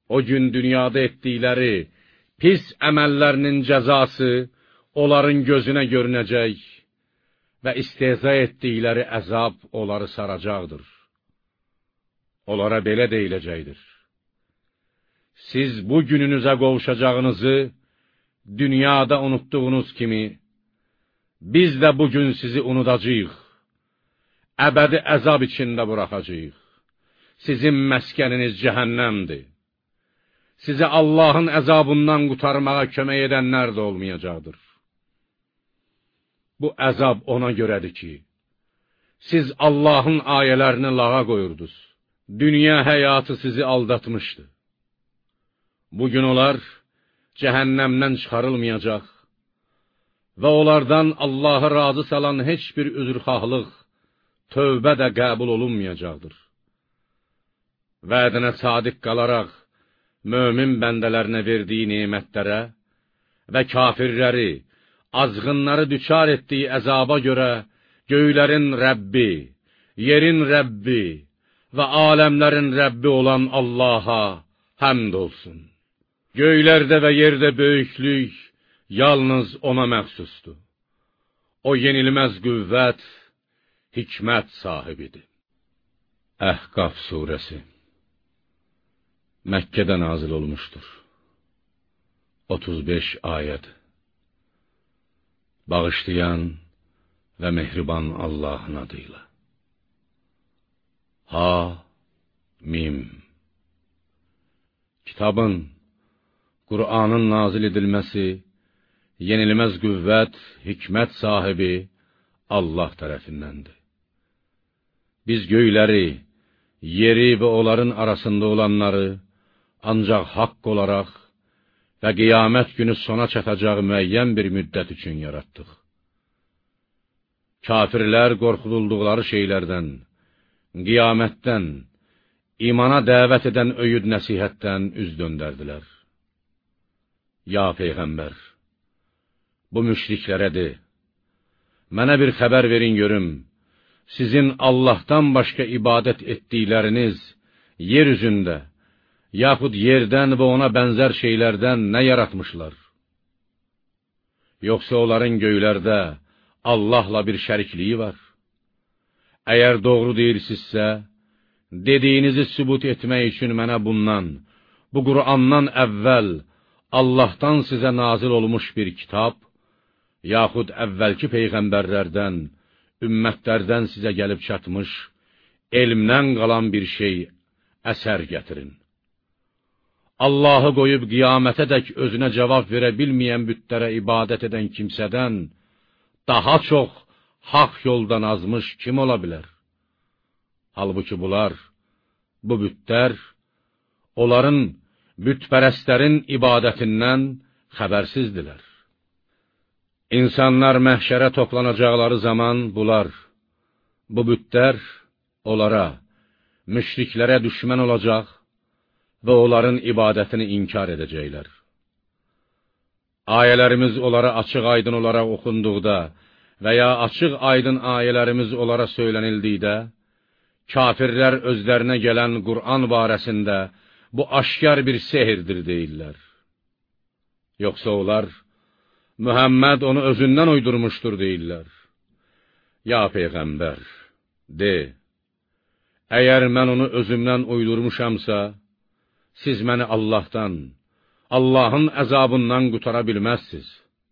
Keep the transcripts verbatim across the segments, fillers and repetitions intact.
O gün dünyada etdikləri pis əməllərinin cəzası onların gözünə görünəcək və istehza etdikləri əzab onları saracaqdır. Onlara belə deyiləcəkdir: siz bu gününüzə qovuşacağınızı dünyada unutduğunuz kimi, biz də bugün sizi unudacağıq, əbədi əzab içində buraxacağıq. Sizin məskəniniz cəhənnəmdir. Sizə Allahın əzabından qurtarmağa kömək edənlər də olmayacaqdır. Bu əzab ona görədir ki, siz Allahın ayələrini lağa qoyurdunuz. Dünya həyatı sizi aldatmışdı. Bugün onlar cəhənnəmdən çıxarılmayacaq və onlardan Allahı razı salan heç bir üzrxahlıq, tövbə də qəbul olunmayacaqdır. Vədinə sadiq qalaraq, mömin bəndələrinə verdiyi nemətlərə və kafirləri, azğınları düçar etdiyi əzaba görə göylərin Rəbbi, yerin Rəbbi və aləmlərin Rəbbi olan Allaha həmd olsun. Göylərdə və yerdə böyüklük yalnız ona məxsusdur. O yenilməz qüvvət, hikmət sahibidir. Əhqaf surəsi Məkkədə nazil olmuşdur. otuz beş ayəd. Bağışlayan və mehriban Allahın adıyla. Ha, mim. Kitabın, Qur'anın nazil edilməsi, yenilməz qüvvət, hikmət sahibi Allah tərəfindəndir. Biz göyləri, yeri və onların arasında olanları ancaq haqq olaraq və qiyamət günü sona çatacaq müəyyən bir müddət üçün yaratdıq. Kafirlər qorxudulduqları şeylərdən, qiyamətdən, imana dəvət edən öyüd nəsihətdən üz döndərdilər. Ya Peyğəmbər, bu müşriklərə de, mənə bir xəbər verin görüm, sizin Allahdan başqa ibadət etdikləriniz yer üzündə, yaxud yerdən və ona bənzər şeylərdən nə yaratmışlar? Yoxsa onların göylərdə Allahla bir şərikliyi var? Əgər doğru deyirsinizsə, dediyinizi sübut etmək üçün mənə bundan, bu Qur'andan əvvəl Allahdan sizə nazil olmuş bir kitab, yaxud əvvəlki peyğəmbərlərdən, ümmətlərdən sizə gəlib çatmış, elmdən qalan bir şey, əsər gətirin. Allahı qoyub qiyamətədək özünə cavab verə bilməyən bütlərə ibadət edən kimsədən daha çox haqq yoldan azmış kim ola bilər? Halbuki bunlar, bu bütlər, onların bütpərəstlərin ibadətindən xəbərsizdilər. İnsanlar məhşərə toplanacaqları zaman bunlar, bu bütlər onlara, müşriklərə düşmən olacaq və onların ibadətini inkar edəcəklər. Ayələrimiz onlara açıq aydın olaraq oxunduqda və ya açıq aydın ayələrimiz onlara söylənildikdə, kafirlər özlərinə gələn Qur'an barəsində bu aşkar bir sehirdir deyirlər. Yoxsa onlar, Mühəmməd onu özündən uydurmuşdur deyirlər. Ya Peyğəmbər, de, əgər mən onu özümdən uydurmuşamsa, siz məni Allahdan, Allahın əzabından qutara bilməzsiniz.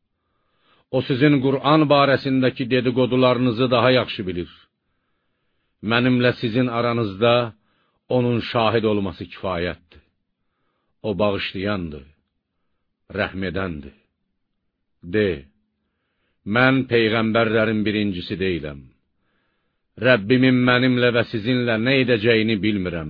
O sizin Qur'an barəsindəki dedikodularınızı daha yaxşı bilir. Mənimlə sizin aranızda onun şahid olması kifayətdir. O bağışlayandır, rəhm edəndir. De, mən peyğəmbərlərin birincisi deyiləm. Rəbbimin mənimlə və sizinlə nə edəcəyini bilmirəm.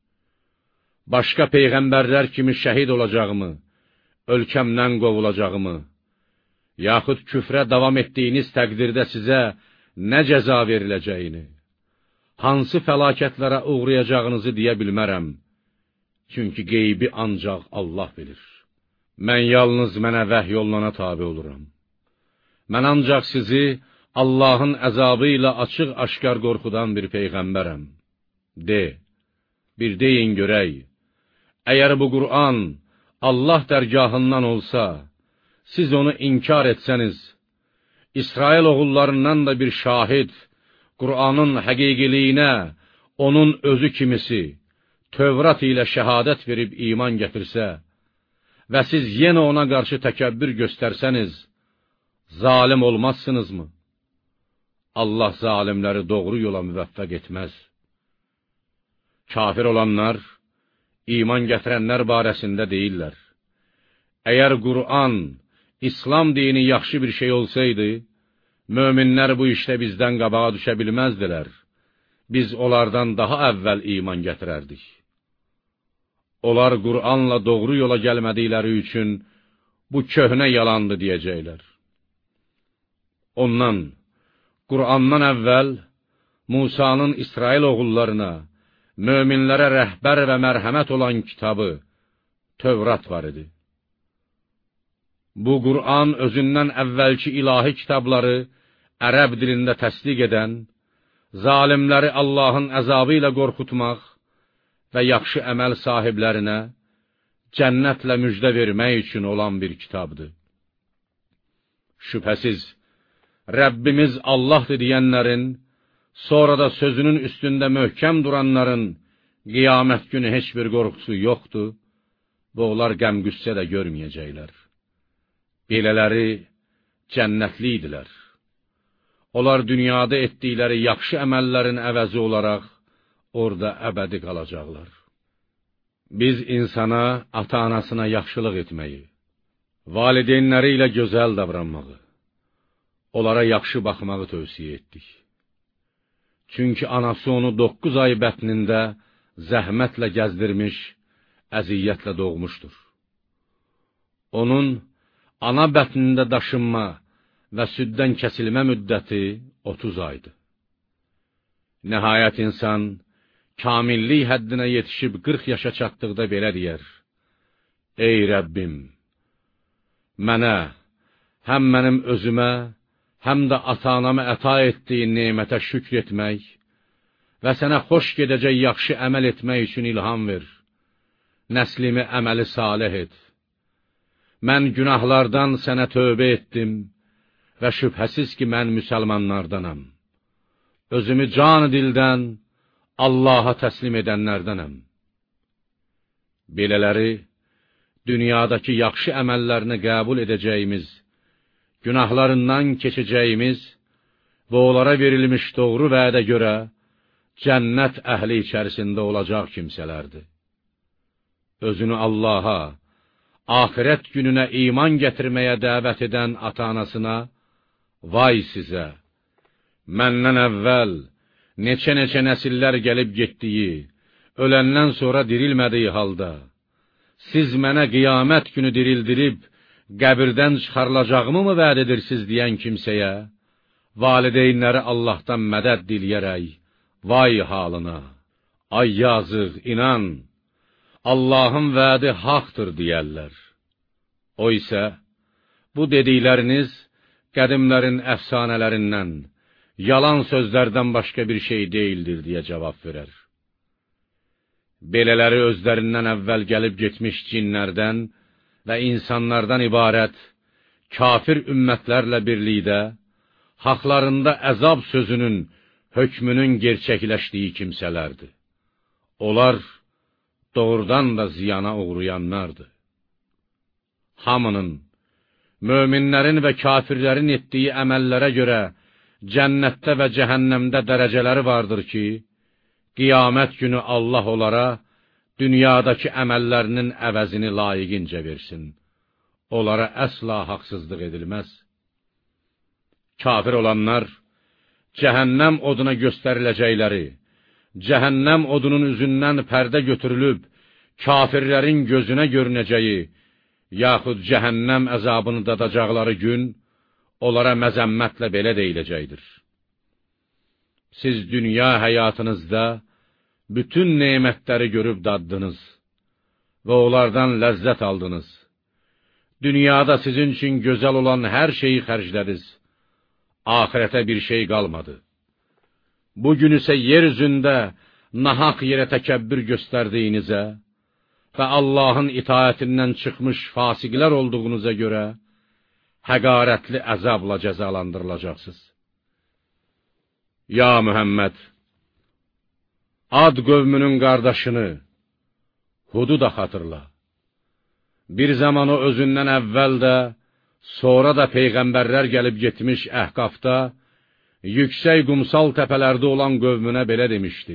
Başqa peyğəmbərlər kimi şəhid olacağımı, ölkəmdən qovulacağımı, yaxud küfrə davam etdiyiniz təqdirdə sizə nə cəza veriləcəyini, hansı fəlakətlərə uğrayacağınızı deyə bilmərəm. Çünki qeybi ancaq Allah bilir. Mən yalnız mənə vəhy olunana tabi oluram. Mən ancaq sizi Allahın əzabı ilə açıq-aşkar qorxudan bir peyğəmbərəm. De, bir deyin görək, Əgər bu Qur'an Allah dərgahından olsa, siz onu inkar etsəniz, İsrail oğullarından da bir şahid, Qur'anın həqiqiliyinə, onun özü kimisi, Tövrat ilə şəhadət verib iman gətirsə və siz yenə ona qarşı təkəbbür göstərsəniz, zalim olmazsınızmı? Allah zalimləri doğru yola müvəffəq etməz. Kafir olanlar, iman gətirənlər barəsində deyirlər: əgər Qur'an, İslam dini yaxşı bir şey olsaydı, möminlər bu işdə bizdən qabağa düşə bilməzdilər. Biz onlardan daha əvvəl iman gətirərdik. Onlar Qur'anla doğru yola gəlmədikləri üçün bu köhnə yalandı deyəcəklər. Ondan, Qur'andan əvvəl Musanın İsrail oğullarına, möminlərə rəhbər və mərhəmət olan kitabı, Tövrat var idi. Bu Qur'an özündən əvvəlki ilahi kitabları ərəb dilində təsdiq edən, zalimləri Allahın əzabı ilə qorxutmaq və yaxşı əməl sahiblərinə cənnətlə müjdə vermək üçün olan bir kitabdır. Şübhəsiz, Rəbbimiz Allahdır deyənlərin, sonra da sözünün üstündə möhkəm duranların qiyamət günü heç bir qorxusu yoxdur və onlar qəm-qüssə də görməyəcəklər. Belələri cənnətli idilər. Onlar dünyada etdikləri yaxşı əməllərin əvəzi olaraq orada əbədi qalacaqlar. Biz insana, ata-anasına yaxşılıq etməyi, valideynləri ilə gözəl davranmağı, onlara yaxşı baxmağı tövsiyə etdik. Çünki anası onu doqquz ay bətnində zəhmətlə gəzdirmiş, əziyyətlə doğmuşdur. Onun ana bətnində daşınma və süddən kəsilmə müddəti otuz aydır. Nəhayət insan, kamillik həddinə yetişib qırx yaşa çatdıqda belə deyər: ey Rəbbim, mənə, həm mənim özümə, həm də ata-anama əta etdiyin nemətə şükr etmək və sənə xoş gedəcək yaxşı əməl etmək üçün ilham ver. Nəslimi əməli salih et. Mən günahlardan sənə tövbə etdim və şübhəsiz ki, mən müsəlmanlardanam. Özümü can dildən Allaha təslim edənlərdənəm. Belələri, dünyadakı yaxşı əməllərini qəbul edəcəyimiz, günahlarından keçəcəyimiz və onlara verilmiş doğru vədə görə cənnət əhli içərisində olacaq kimsələrdir. Özünü Allaha, axirət gününə iman gətirməyə dəvət edən ata-anasına, vay sizə! Məndən əvvəl neçə-neçə nəsillər gəlib getdiyi, öləndən sonra dirilmədiyi halda, siz mənə qiyamət günü dirildirib, qəbirdən çıxarılacağımı mı vəd edirsiniz deyən kimsəyə, valideynləri Allahdan mədəd diləyərək, vay halına, ay yazıq, inan, Allahın vədi haqdır deyərlər. O isə, bu dedikləriniz qədimlərin əfsanələrindən, yalan sözlərdən başqa bir şey deyildir deyə cavab verər. Belələri özlərindən əvvəl gəlib getmiş cinlərdən və insanlardan ibarət kafir ümmətlərlə birlikdə, haqlarında əzab sözünün, hökmünün gerçəkləşdiyi kimsələrdir. Onlar doğrudan da ziyana uğrayanlardır. Hamının, möminlərin və kafirlərin etdiyi əməllərə görə cənnətdə və cəhənnəmdə dərəcələri vardır ki, qiyamət günü Allah onlara dünyadakı əməllərinin əvəzini layiqincə versin. Onlara əsla haqsızlıq edilməz. Kafir olanlar, cəhənnəm oduna göstəriləcəkləri, cəhənnəm odunun üzündən pərdə götürülüb, kafirlərin gözünə görünəcəyi, yaxud cəhənnəm əzabını dadacaqları gün, onlara məzəmmətlə belə deyiləcəkdir: siz dünya həyatınızda bütün nemətləri görüb daddınız və onlardan ləzzət aldınız. Dünyada sizin üçün gözəl olan hər şeyi xərclədiniz. Ahirətə bir şey qalmadı. Bugün isə yer üzündə nahaq yerə təkəbbür göstərdiyinizə, və Allahın itaətindən çıxmış fasiqlər olduğunuza görə, həqarətli əzabla cəzalandırılacaqsınız. Ya Mühəmməd, Ad qövmünün qardaşını, Hudu da xatırla. Bir zaman o özündən əvvəl də, sonra da peyğəmbərlər gəlib getmiş Əhqafda, yüksək qumsal təpələrdə olan qövmünə belə demişdi: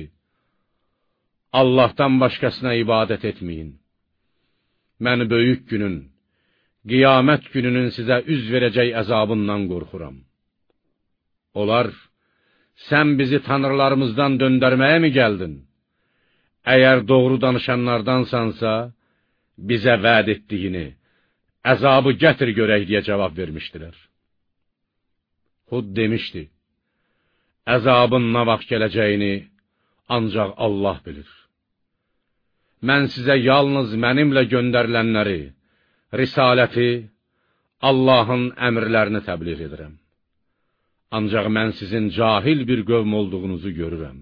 Allahdan başqasına ibadət etməyin. Mən böyük günün, qiyamət gününün sizə üz verəcək əzabından qorxuram. Onlar, sən bizi tanrılarımızdan döndərməyə mi gəldin? Əgər doğru danışanlardansansa, bizə vəd etdiyini, əzabı gətir görək deyə cavab vermişdilər. Hud demişdi: Əzabın nə vaxt gələcəyini ancaq Allah bilir. Mən sizə yalnız mənimlə göndərilənləri, risaləti, Allahın əmrlərini təbliğ edirəm. Ancaq mən sizin cahil bir qövm olduğunuzu görürəm.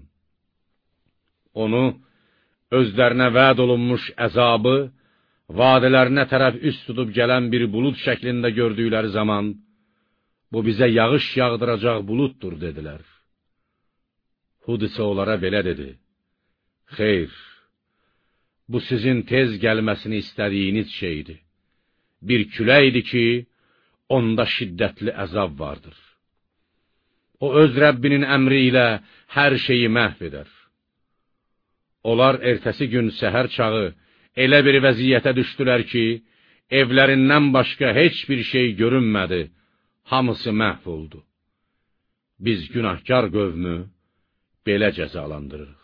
Onu, özlərinə vəd olunmuş əzabı, vadilərinə tərəf üst tutub gələn bir bulud şəklində gördükləri zaman, bu bizə yağış yağdıracaq buluddur, dedilər. Hud isə onlara belə dedi: Xeyr, bu sizin tez gəlməsini istədiyiniz şeydir. Bir küləkdir ki, onda şiddətli əzab vardır. O öz Rəbbinin əmri ilə hər şeyi məhv edər. Onlar ertəsi gün səhər çağı elə bir vəziyyətə düşdülər ki, evlərindən başqa heç bir şey görünmədi, hamısı məhv oldu. Biz günahkar qövmü belə cəzalandırırıq.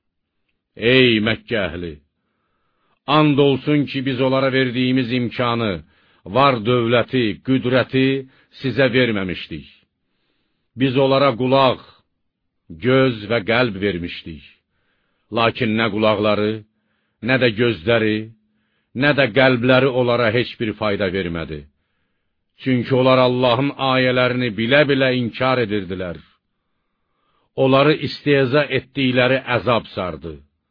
Ey Məkkə əhli! And olsun ki, biz onlara verdiyimiz imkanı, var dövləti, qüdrəti sizə verməmişdik. Biz onlara qulaq, göz və qəlb vermişdik. Lakin nə qulaqları, nə də gözləri, nə də qəlbləri onlara heç bir fayda vermədi. Çünki onlar Allahın ayələrini bilə-bilə inkar edirdilər. Onları istehza etdikləri əzab sardı.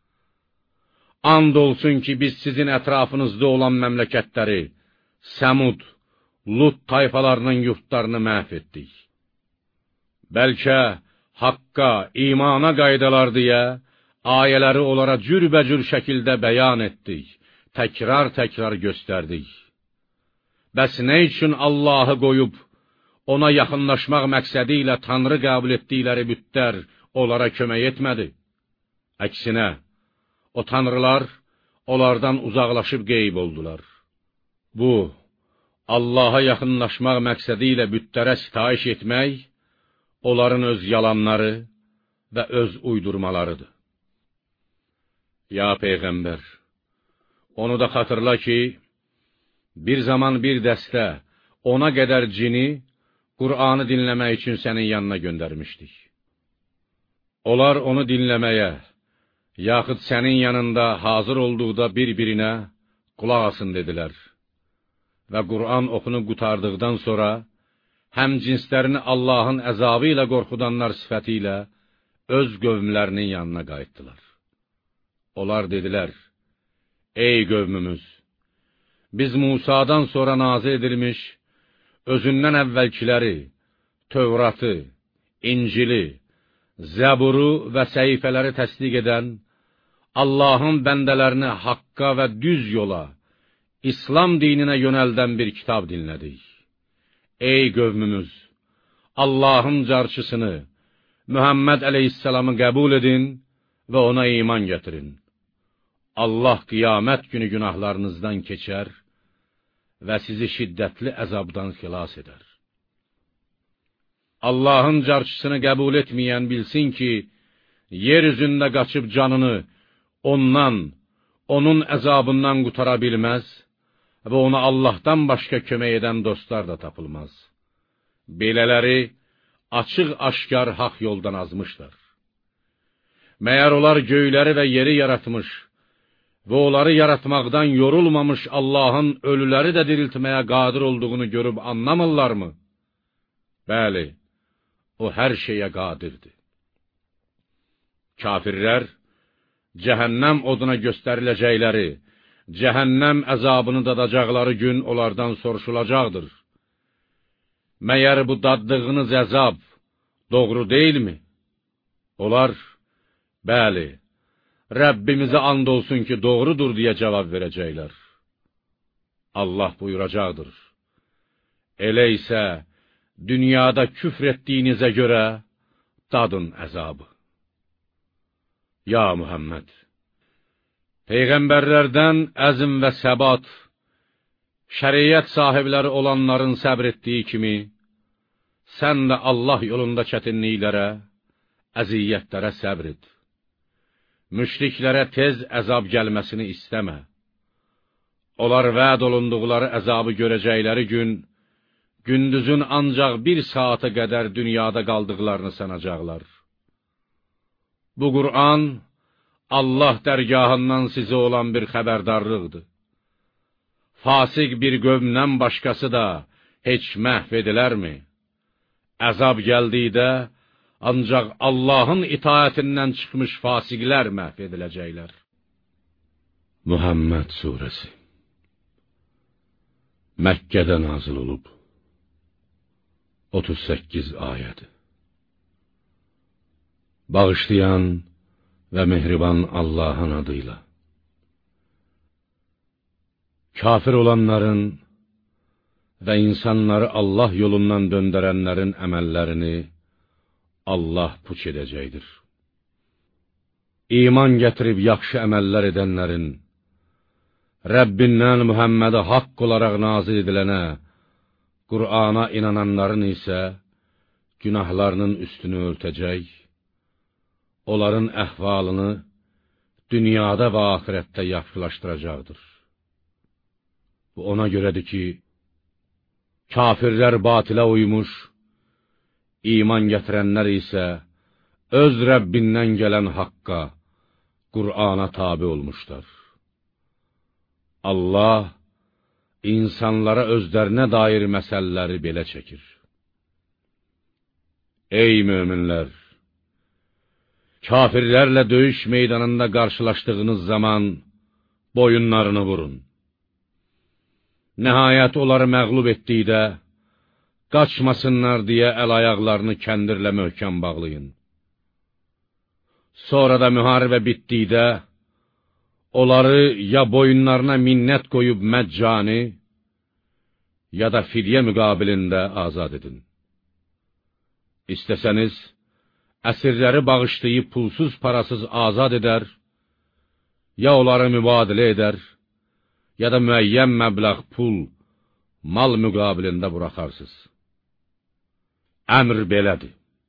And olsun ki, biz sizin ətrafınızda olan məmləkətləri, Səmud, Lut tayfalarının yurtlarını məhv etdik. Bəlkə haqqa, imana qaydalar deyə, ayələri onlara cürbəcür şəkildə bəyan etdik, təkrar-təkrar göstərdik. Bəs nə üçün Allahı qoyub, ona yaxınlaşmaq məqsədi ilə Tanrı qəbul etdikləri bütlər onlara kömək etmədi? Əksinə, o tanrılar onlardan uzaqlaşıb qeyb oldular. Bu, Allaha yaxınlaşmaq məqsədi ilə bütlərə sitayiş etmək, onların öz yalanları və öz uydurmalarıdır. Ya Peyğəmbər, onu da xatırla ki, bir zaman bir dəstə, ona qədər cini, Qur'anı dinləmək üçün sənin yanına göndərmişdik. Onlar onu dinləməyə, yaxud sənin yanında hazır olduqda bir-birinə qulaq asın dedilər. Və Qur'an oxunub qutardıqdan sonra, həm cinslərini Allahın əzabı ilə qorxudanlar sifəti ilə öz qövmlərinin yanına qayıtdılar. Onlar dedilər: Ey qövmümüz! Biz Musadan sonra nazil edilmiş, özündən əvvəlkiləri, Tövratı, İncili, Zəburu və səhifələri təsdiq edən, Allahın bəndələrini haqqa və düz yola, İslam dininə yönəldən bir kitab dinlədik. Ey qövmümüz! Allahın carçısını, Mühəmməd əleyhisselamı qəbul edin və ona iman gətirin. Allah qiyamət günü günahlarınızdan keçər və sizi şiddətli əzabdan xilas edər. Allahın carçısını qəbul etməyən bilsin ki, yer üzündə qaçıb canını ondan, onun əzabından qutara bilməz və ona Allahdan başqa kömək edən dostlar da tapılmaz. Belələri açıq-aşkar haqq yoldan azmışlar. Məyər onlar göyləri və yeri yaratmış və onları yaratmaqdan yorulmamış Allahın ölüləri də diriltməyə qadir olduğunu görüb anlamırlarmı? Bəli, o hər şeyə qadirdir. Kafirlər, cəhənnəm oduna göstəriləcəkləri cəhənnəm əzabını dadacaqları gün onlardan soruşulacaqdır. Məyər bu daddığınız əzab doğru deyilmi? Onlar, bəli, Rəbbimizə and olsun ki, doğrudur deyə cavab verəcəklər. Allah buyuracaqdır. Elə isə dünyada küfr etdiyinizə görə dadın əzabı. Ya Muhammed, Peyğəmbərlərdən əzm və səbat, şəriət sahibləri olanların səbr etdiyi kimi, sən də Allah yolunda çətinliklərə, əziyyətlərə səbr et. Müşriklərə tez əzab gəlməsini istəmə. Onlar vəd olunduqları əzabı görəcəkləri gün, gündüzün ancaq bir saata qədər dünyada qaldıqlarını sanacaqlar. Bu Qur'an, Allah dərgahından sizə olan bir xəbərdarlıqdır. Fasıq bir qövmdən başqası da heç məhv edilərmi? Əzab gəldikdə, ancaq Allahın itaətindən çıxmış fasiqlər məhv ediləcəklər. Muhammed Suresi Məkkədə nazil olub. otuz səkkiz ayəd. Bağışlayan və mehriban Allahın adıyla. Kafir olanların və insanları Allah yolundan döndərənlərin əməllərini Allah puç edəcəkdir. İman gətirib yaxşı əməllər edənlərin, Rəbbindən Muhammədə haqq olaraq nazil edilənə, Qur'ana inananların isə günahlarının üstünü örtəcək, onların əhvalını dünyada və axirətdə yaxşılaşdıracaqdır. Bu ona görədir ki, kafirlər batilə uymuş, iman gətirənlər isə öz Rəbbindən gələn haqqa, Qur'ana tabi olmuşlar. Allah insanlara özlərinə dair məsələləri belə çəkir. Ey möminlər! Kafirlərlə döyüş meydanında qarşılaşdığınız zaman boyunlarını vurun. Nəhayət onları məğlub etdikdə, qaçmasınlar deyə əl-ayaqlarını kəndirlə möhkəm bağlayın. Sonra da müharibə bitdikdə, onları ya boyunlarına minnət qoyub məccani, ya da fidyə müqabilində azad edin. İstəsəniz, əsirləri bağışlayıb pulsuz parasız azad edər, ya onları mübadilə edər, ya da müəyyən məbləğ pul, mal müqabilində buraxarsınız. Əmr belədir.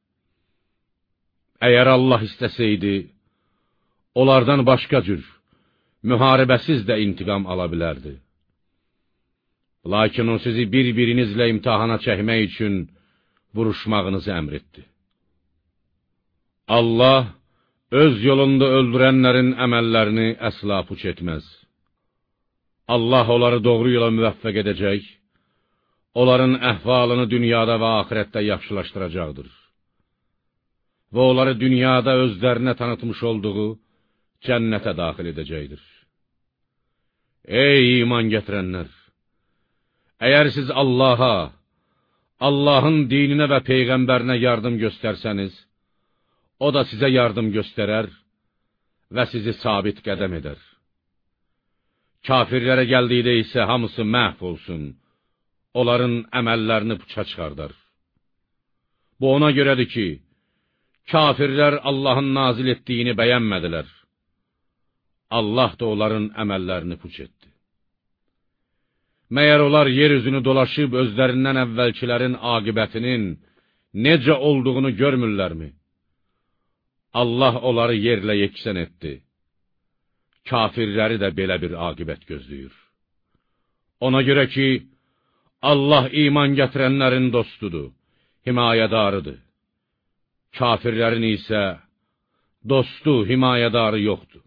Əgər Allah istəsəydi, onlardan başqa cür, müharibəsiz də intiqam ala bilərdi. Lakin o sizi bir-birinizlə imtihana çəkmək üçün vuruşmağınızı əmr etdi. Allah öz yolunda öldürənlərin əməllərini əsla puç etməz. Allah onları doğru yola müvəffəq edəcək, onların əhvalını dünyada və axirətdə yaxşılaşdıracaqdır. Və onları dünyada özlərinə tanıtmış olduğu cənnətə daxil edəcəkdir. Ey iman gətirənlər! Əgər siz Allaha, Allahın dininə və Peyğəmbərinə yardım göstərsəniz, o da sizə yardım göstərər və sizi sabit qədəm edər. Kafirlərə gəldikdə isə hamısı məhv olsun, onların əməllərini puça çıxardar. Bu ona görədir ki, kafirlər Allahın nazil etdiyini bəyənmədilər. Allah da onların əməllərini puç etdi. Məyər onlar yeryüzünü dolaşıb özlərindən əvvəlkilərin aqibətinin necə olduğunu görmürlərmi? Allah onları yerlə yeksən etdi. Kafirləri də belə bir aqibət gözləyir. Ona görə ki, Allah iman gətirənlərin dostudur, himayədarıdır. Kafirlərin isə dostu, himayədarı yoxdur.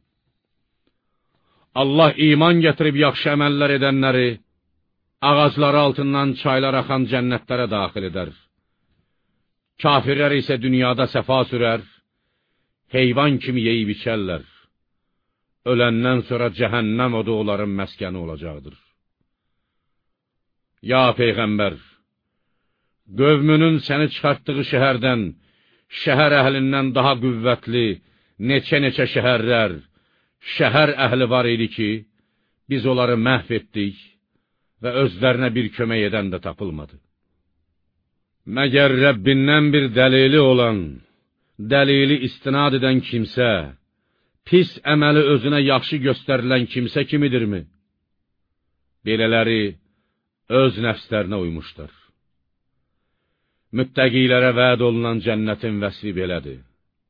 Allah iman gətirib yaxşı əməllər edənləri, ağacları altından çaylar axan cənnətlərə daxil edər. Kafirlər isə dünyada səfa sürər, heyvan kimi yeyib içərlər. öləndən sonra cəhənnəm odu onların məskəni olacaqdır. Ya Peyğəmbər, qövmünün səni çıxartdığı şəhərdən, şəhər əhlindən daha qüvvətli, neçə-neçə şəhərlər, şəhər əhli var idi ki, biz onları məhv etdik və özlərinə bir kömək edən də tapılmadı. Məgər Rəbbindən bir dəlili olan, dəlili istinad edən kimsə, pis əməli özünə yaxşı göstərilən kimsə kimidirmi? Belələri öz nəfslərinə uymuşlar. Müttəqilərə vəd olunan cənnətin vəsfi belədir.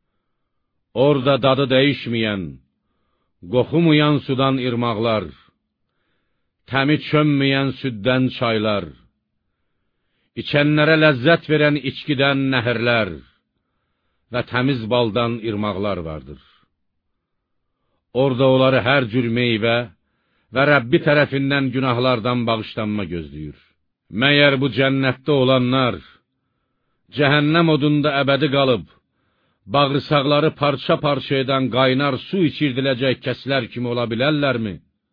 Orada dadı dəyişməyən, qoxumayan sudan irmaqlar, təmi çönməyən süddən çaylar, içənlərə ləzzət verən içkidən nəhərlər və təmiz baldan irmaqlar vardır. Orada onları hər cür meyvə və Rəbbi tərəfindən günahlardan bağışlanma gözləyir. Məyər bu cənnətdə olanlar, cəhənnəm odunda əbədi qalıb, bağırsaqları parça-parça edən qaynar su içirdiləcək kəslər kimi ola bilərlərmi?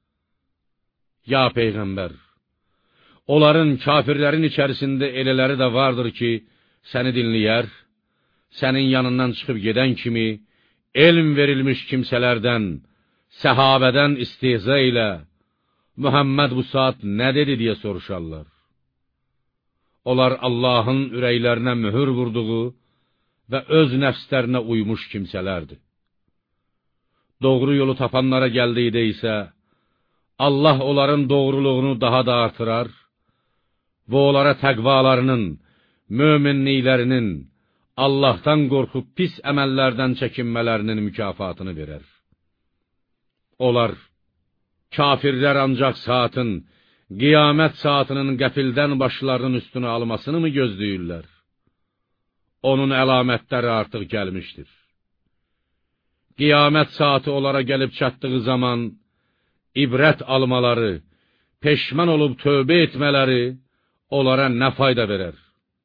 Ya Peyğəmbər, onların, kafirlərin içərisində elələri də vardır ki, səni dinləyər, sənin yanından çıxıb gedən kimi, elm verilmiş kimsələrdən, səhabədən istehza ilə, Muhammed bu saat nə dedi deyə soruşarlar. Onlar Allahın ürəklərinə mühür vurduğu və öz nəfslərinə uymuş kimsələrdir. Doğru yolu tapanlara gəldikdə isə, Allah onların doğruluğunu daha da artırar və onlara təqvalarının, möminliklərinin, Allahdan qorxub pis əməllərdən çəkinmələrinin mükafatını verər. Onlar, kafirlər ancaq saatın, qiyamət saatının qəfildən başlarının üstünə almasını mı gözləyirlər? Onun əlamətləri artıq gəlmişdir. Qiyamət saati onlara gəlib çatdığı zaman, ibrət almaları, peşman olub tövbə etmələri onlara nə fayda verər?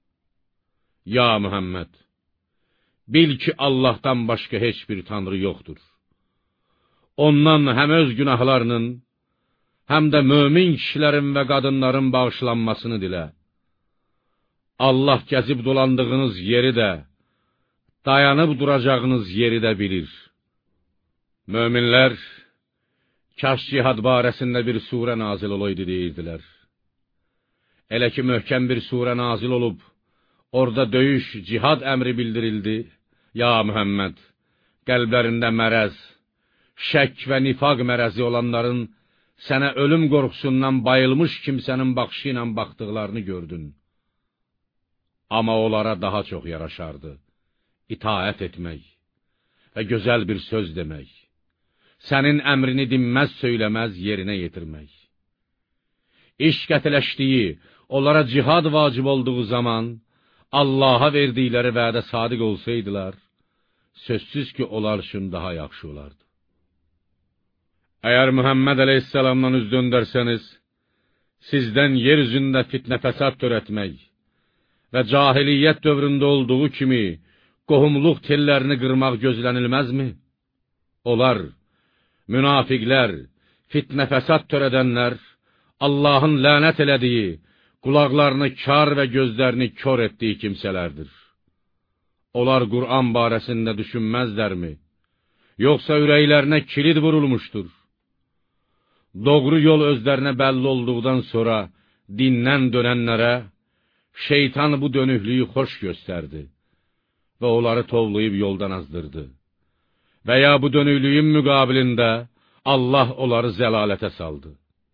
Ya Muhammed, bil ki, Allahdan başqa heç bir tanrı yoxdur. Ondan həm öz günahlarının, həm də mömin kişilərin və qadınların bağışlanmasını dilə. Allah gəzib dolandığınız yeri də, dayanıb duracağınız yeri də bilir. Möminlər, kaş cihad barəsində bir surə nazil olaydı deyirdilər. Elə ki, möhkəm bir surə nazil olub, orada döyüş, cihad əmri bildirildi. Ya Muhammed, qəlblərində mərəz, şək və nifaq mərəzi olanların sənə ölüm qorxusundan bayılmış kimsənin baxışı ilə baxdıqlarını gördün. Amma onlara daha çox yaraşardı itaət etmək və gözəl bir söz demək, sənin əmrini dinməz söyləməz yerinə yetirmək. İş qətiləşdiyi, onlara cihad vacib olduğu zaman, Allaha verdikləri vədə sadiq olsaydılar, sözsüz ki, onlar üçün daha yaxşı olardı. Əgər Muhammed əleyhissalamdan üz döndərsəniz, sizdən yer üzündə fitnə fəsad törətmək və cahiliyyət dövründə olduğu kimi qohumluq tellərini qırmaq gözlənilməzmi? Onlar, münafiqlər, fitnə fəsad törədənlər, Allahın lənət elədiyi, qulaqlarını kar və gözlərini kör etdiyi kimsələrdir. Onlar Qur'an barəsində düşünməzlərmi? Yoxsa ürəklərinə kilid vurulmuşdur? Doğru yol özlərinə bəlli olduqdan sonra dindən dönənlərə şeytan bu dönüklüyü xoş göstərdi və onları tovlayıb yoldan azdırdı. Və ya bu dönüklüyün müqabilində Allah onları zəlalətə saldı.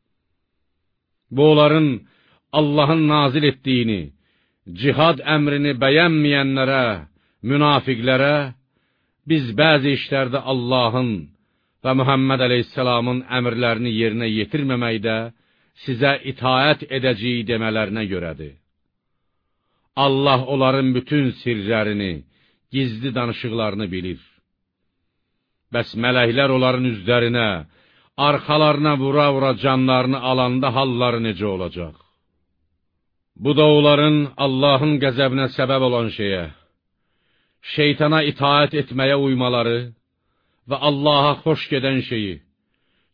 Bu onların Allahın nazil etdiyini, cihad əmrini bəyənməyənlərə, münafiqlərə, biz bəzi işlərdə Allahın və Muhammed əleyhissalamın əmrlərini yerinə yetirməməkdə sizə itaət edəcəyi demələrinə görədir. Allah onların bütün sirlərini, gizli danışıqlarını bilir. Bəs mələklər onların üzlərinə, arxalarına vura-vura canlarını alanda halları necə olacaq? Bu da onların Allahın qəzəbinə səbəb olan şeyə, şeytana itaət etməyə uymaları və Allaha xoş gedən şeyi,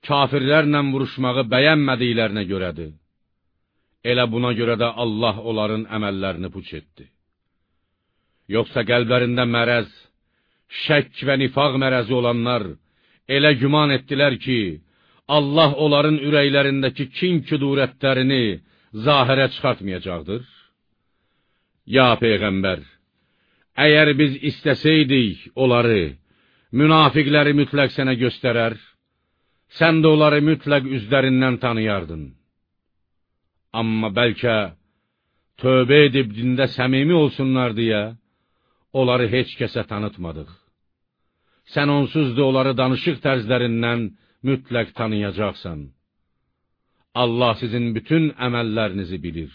kafirlərlə vuruşmağı bəyənmədiklərinə görədir. Elə buna görə də Allah onların əməllərini puç etdi. Yoxsa qəlblərində mərəz, şək və nifaq mərəzi olanlar elə güman etdilər ki, Allah onların ürəklərindəki kin küdurətlərini zahirə çıxartmayacaqdır. Ya Peyğəmbər, əgər biz istəsəydik onları, münafiqləri mütləq sənə göstərər, sən də onları mütləq üzlərindən tanıyardın. Amma bəlkə tövbə edib dində səmimi olsunlar deyə, onları heç kəsə tanıtmadıq. Sən onsuz da onları danışıq tərzlərindən mütləq tanıyacaqsan. Allah sizin bütün əməllərinizi bilir.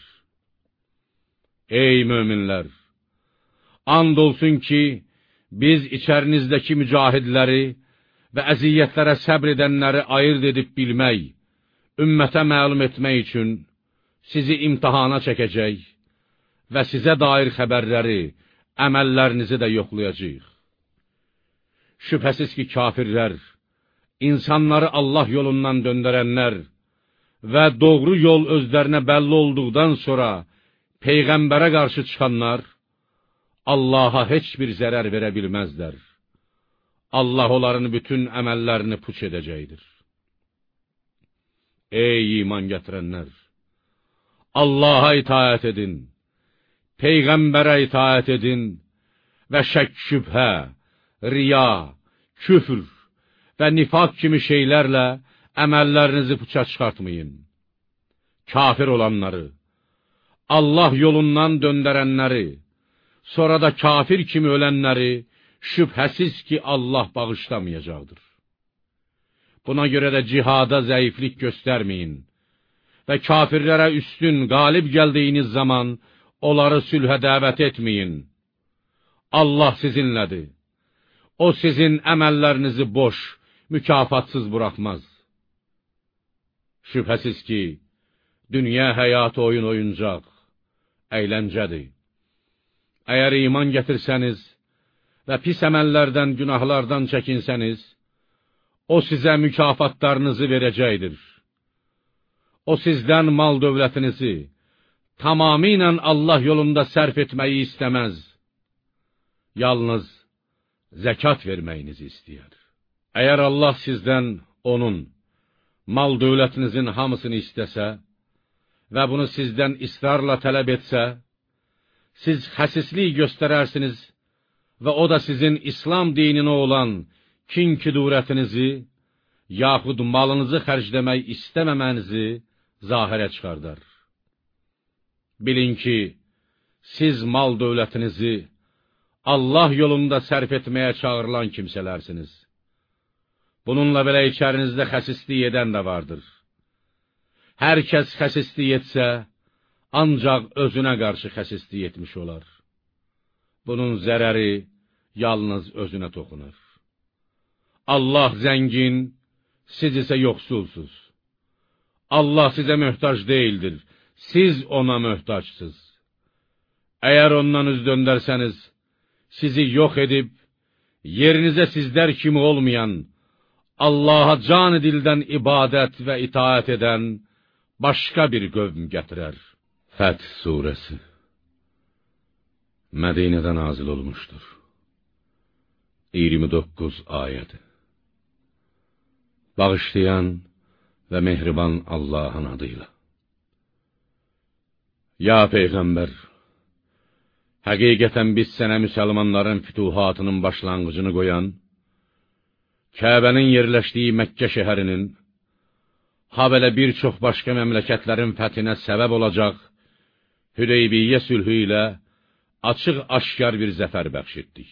Ey möminlər! And olsun ki, biz içərinizdəki mücahidləri və əziyyətlərə səbr edənləri ayırt edib bilmək, ümmətə məlum etmək üçün sizi imtihana çəkəcək və sizə dair xəbərləri, əməllərinizi də yoxlayacaq. Şübhəsiz ki, kafirlər, insanları Allah yolundan döndərənlər və doğru yol özlərinə bəlli olduqdan sonra Peyğəmbərə qarşı çıxanlar Allaha heç bir zərər verə bilməzlər. Allah onların bütün əməllərini puç edəcəkdir. Ey iman gətirənlər! Allaha itaət edin, Peyğəmbərə itaət edin və şək şübhə, riya, küfr və nifaq kimi şeylərlə əməllərinizi puça çıxartmayın. Kafir olanları, Allah yolundan döndərənləri, sonra da kafir kimi ölənləri şübhəsiz ki, Allah bağışlamayacaqdır. Buna görə də cihada zəiflik göstərməyin və kafirlərə üstün, qalib gəldiyiniz zaman onları sülhə dəvət etməyin. Allah sizinlədir. O sizin əməllərinizi boş, mükafatsız buraxmaz. Şübhəsiz ki, dünya həyatı oyun oyuncaq, əyləncədir. Əgər iman gətirsəniz və pis əməllərdən, günahlardan çəkinsəniz, o sizə mükafatlarınızı verəcəkdir. O sizdən mal dövlətinizi tamamilə Allah yolunda sərf etməyi istəməz. Yalnız zəkat verməyinizi istəyər. Əgər Allah sizdən onun mal dövlətinizin hamısını istəsə və bunu sizdən israrla tələb etsə, siz xəsislik göstərərsiniz və o da sizin İslam dininə olan kin-küdurətinizi, yaxud malınızı xərcləmək istəməmənizi zahirə çıxardar. Bilin ki, siz mal dövlətinizi Allah yolunda sərf etməyə çağırılan kimsələrsiniz. Bununla belə içərinizdə xəsislik edən də vardır. Hər kəs xəsislik etsə, ancaq özünə qarşı xəsislik etmiş olar. Bunun zərəri yalnız özünə toxunar. Allah zəngin, siz isə yoxsulsuz. Allah sizə möhtac deyildir, siz ona möhtacsınız. Əgər ondan üz döndərsəniz, sizi yox edib, yerinizə sizlər kimi olmayan, Allaha can-ı dildən ibadət və itaət edən başqa bir qövm gətirər. Fəth surəsi Mədinədə nazil olmuşdur. iyirmi doqquz ayəd. Bağışlayan və mehriban Allahın adıyla. Ya Peyğəmbər, həqiqətən biz sənə müsəlmanların fütuhatının başlanğıcını qoyan, Kəbənin yerləşdiyi Məkkə şəhərinin, ha belə bir çox başqa məmləkətlərin fəthinə səbəb olacaq, Hüdeybiyyə sülhü ilə açıq-aşkar bir zəfər bəxş etdik.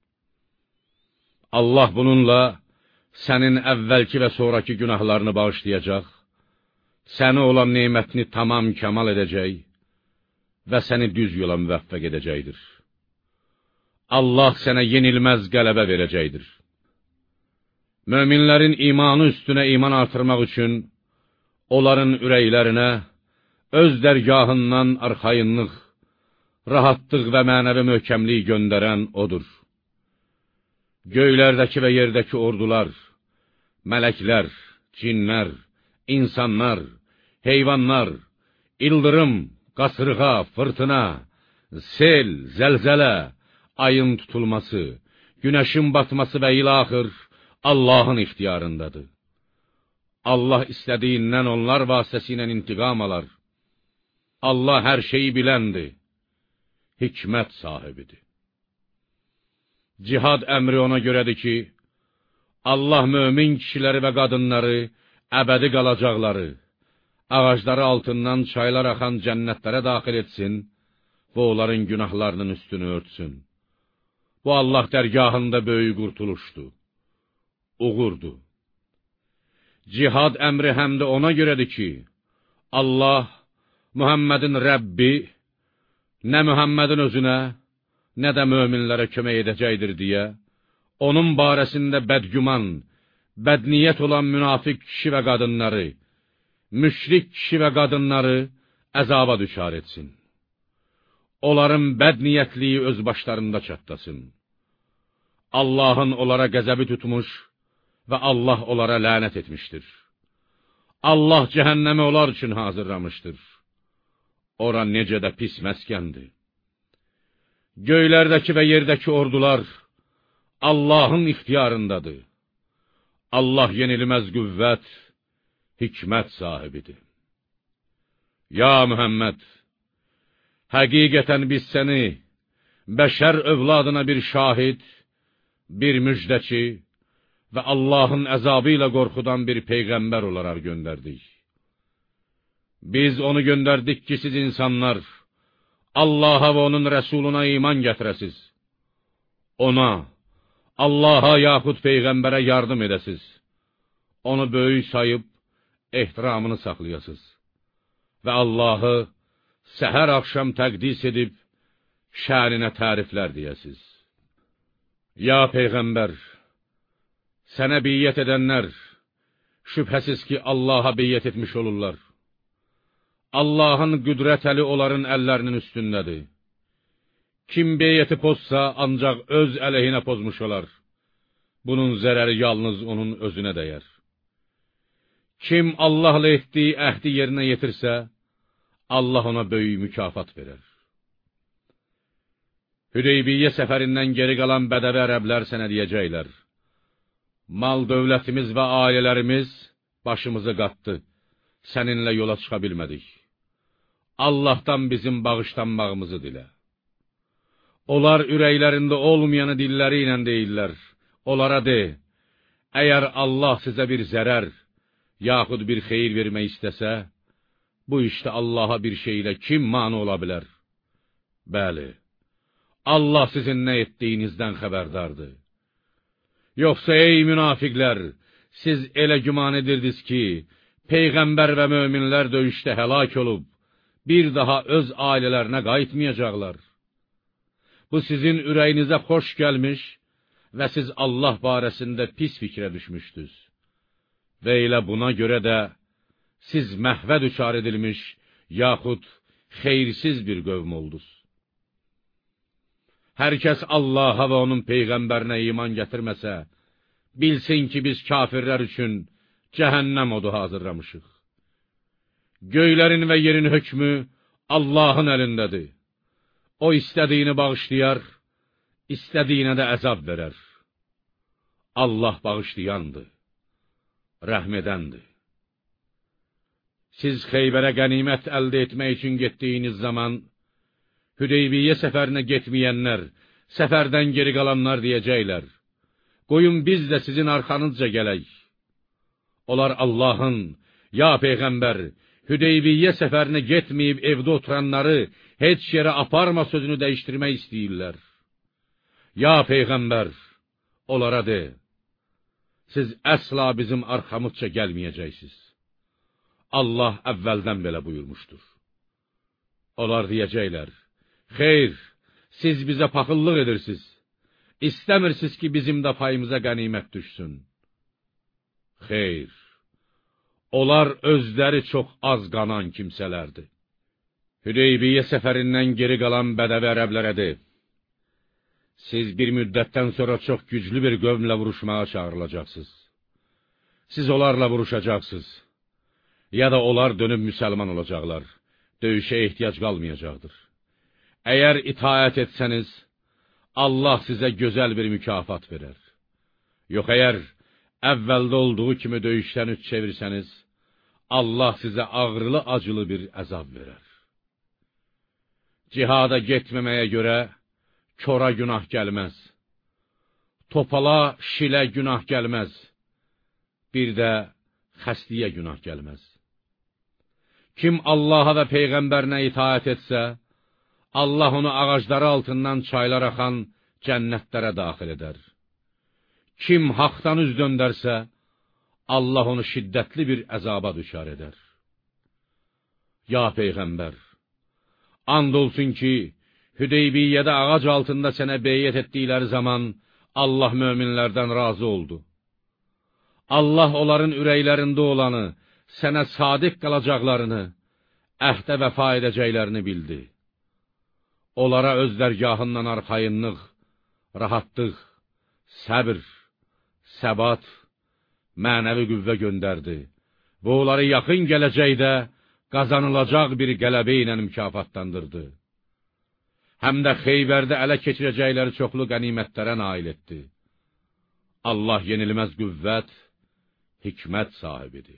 Allah bununla sənin əvvəlki və sonraki günahlarını bağışlayacaq, səni olan nemətini tamam kəmal edəcək və səni düz yola müvəffəq edəcəkdir. Allah sənə yenilməz qələbə verəcəkdir. Möminlərin imanı üstünə iman artırmaq üçün onların ürəklərinə öz dərgahından arxayınlıq, rahatlıq və mənəvi möhkəmlik göndərən odur. Göylərdəki və yerdəki ordular, mələklər, cinlər, insanlar, heyvanlar, ildırım, qasırğa, fırtına, sel, zəlzələ, ayın tutulması, günəşin batması və ilaxır Allahın ixtiyarındadır. Allah istədiyindən onlar vasitəsilə intiqam alar. Allah hər şeyi biləndir, hikmət sahibidir. Cihad əmri ona görədir ki, Allah mömin kişiləri və qadınları əbədi qalacaqları, ağacları altından çaylar axan cənnətlərə daxil etsin və onların günahlarının üstünü örtsün. Bu Allah dərgahında böyük qurtuluşdur, uğurdur. Cihad əmri həm də ona görədir ki, Allah Muhammedin Rəbbi nə Muhammedin özünə, nə də möminlərə kömək edəcəkdir deyə, onun barəsində bədgüman, bədniyyət olan münafiq kişi və qadınları, müşrik kişi və qadınları əzaba düşar etsin. Onların bədniyyətliyi öz başlarında çatlasın. Allahın onlara qəzəbi tutmuş və Allah onlara lənət etmişdir. Allah cəhənnəmi onlar üçün hazırlamışdır. Ora necə də pis məskəndir. Göylərdəki və yerdəki ordular Allahın ixtiyarındadır. Allah yenilməz qüvvət, hikmət sahibidir. Ya Muhammed, həqiqətən biz səni bəşər övladına bir şahid, bir müjdəçi və Allahın əzabı ilə qorxudan bir peyğəmbər olaraq göndərdik. Biz onu göndərdik ki, siz insanlar Allaha və onun rəsuluna iman gətirəsiz. Ona, Allaha yaxud peyğəmbərə yardım edəsiz. Onu böyük sayıb, ehtiramını saxlayasız. Və Allahı səhər axşam təqdis edib, şəninə təriflər deyəsiz. Ya Peyğəmbər, sənə biyyət edənlər, şübhəsiz ki, Allaha biyyət etmiş olurlar. Allahın qüdrət əli onların əllərinin üstündədir. Kim biyyəti pozsa, ancaq öz əleyhinə pozmuş olar. Bunun zərəri yalnız onun özünə dəyər. Kim Allahla etdiyi əhdi yerinə yetirsə, Allah ona böyük mükafat verər. Hüdeybiyyə səfərindən geri qalan bədəvi ərəblər sənə deyəcəklər: mal dövlətimiz və ailələrimiz başımızı qatdı, səninlə yola çıxa bilmədik. Allahdan bizim bağışlanmağımızı dilə. Onlar ürəklərində olmayanı dilləri ilə deyirlər. Onlara de, əgər Allah sizə bir zərər, yaxud bir xeyir vermək istəsə, bu işdə Allaha bir şeylə kim mane ola bilər? Bəli, Allah sizin nə etdiyinizdən xəbərdardır. Yoxsa ey münafiqlər, siz elə güman edirdiniz ki, Peyğəmbər və möminlər döyüşdə həlak olub, bir daha öz ailələrinə qayıtmayacaqlar. Bu sizin ürəyinizə xoş gəlmiş və siz Allah barəsində pis fikrə düşmüşdünüz. Və elə buna görə də siz məhvə düçar edilmiş, yaxud xeyirsiz bir qövm oldunuz. Hər kəs Allaha və onun Peyğəmbərinə iman gətirməsə, bilsin ki, biz kafirlər üçün cəhənnəm odu hazırlamışıq. Göylərin və yerin hökmü Allahın əlindədir. O istədiyini bağışlayar, istədiyinə də əzab verər. Allah bağışlayandır, rəhm edəndir. Siz Xeybərə qənimət əldə etmək üçün getdiyiniz zaman, Hüdeybiyyə səfərinə getməyənlər, səfərdən geri qalanlar deyəcəklər: qoyun biz də sizin arxanızca gələk. Onlar Allahın, ya Peyğəmbər, Hüdeybiyyə səfərinə getməyib evdə oturanları heç yerə aparma sözünü dəyişdirmək istəyirlər. Ya Peyğəmbər, onlara de, siz əsla bizim arxamızca gəlməyəcəksiniz. Allah əvvəldən belə buyurmuşdur. Onlar deyəcəklər: xeyr, siz bizə paxıllıq edirsiniz. İstəmirsiniz ki, bizim də payımıza qənimət düşsün. Xeyr, onlar özləri çox az qanan kimsələrdir. Hüdeybiyyə səfərindən geri qalan bədəvi ərəblərə de, siz bir müddətdən sonra çox güclü bir qövmlə vuruşmağa çağırılacaqsınız. siz onlarla vuruşacaqsınız, ya da onlar dönüb müsəlman olacaqlar, döyüşə ehtiyac qalmayacaqdır. Əgər itaət etsəniz, Allah sizə gözəl bir mükafat verər. Yox, əgər əvvəldə olduğu kimi döyüşdən üç çevirsəniz, Allah sizə ağrılı acılı bir əzab verər. Cihada getməməyə görə kora günah gəlməz. Topala, şilə günah gəlməz. Bir də xəstliyə günah gəlməz. Kim Allaha və Peyğəmbərinə itaət etsə, Allah onu ağacları altından çaylar axan cənnətlərə daxil edər. Kim haqdan üz döndərsə, Allah onu şiddətli bir əzaba düşar edər. Ya Peyğəmbər, and olsun ki, Hüdeybiyyədə ağac altında sənə beyyət etdikləri zaman Allah möminlərdən razı oldu. Allah onların ürəklərində olanı, sənə sadiq qalacaqlarını, əhdə vəfa edəcəklərini bildi. Onlara öz dərgahından arxayınlıq, rahatlıq, səbr, səbat, mənəvi qüvvə göndərdi və onları yaxın gələcəkdə qazanılacaq bir qələbə ilə mükafatlandırdı. Həm də Xeybərdə ələ keçirəcəkləri çoxlu qənimətlərə nail etdi. Allah yenilməz qüvvət, hikmət sahibidir.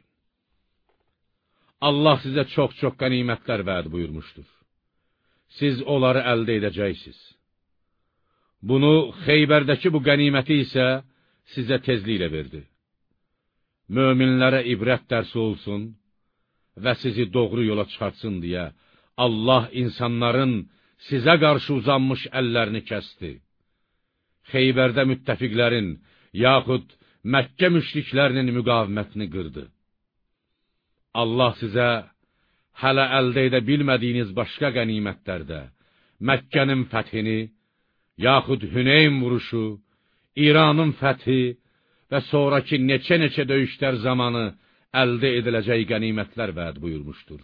Allah sizə çox-çox qənimətlər vəd buyurmuşdur. Siz onları əldə edəcəksiniz. Bunu Xeybərdəki bu qəniməti isə sizə tezliklə verdi. Möminlərə ibrət dərsi olsun və sizi doğru yola çıxartsın deyə Allah insanların sizə qarşı uzanmış əllərini kəsdi. Xeybərdə müttəfiqlərin, yaxud Məkkə müşriklərinin müqavimətini qırdı. Allah sizə hələ əldə edə bilmədiyiniz başqa qənimətlərdə Məkkənin fəthini, yaxud Hüneyn vuruşu, İranın fəthi və sonraki neçə-neçə döyüşlər zamanı əldə ediləcək qənimətlər vəd buyurmuşdur.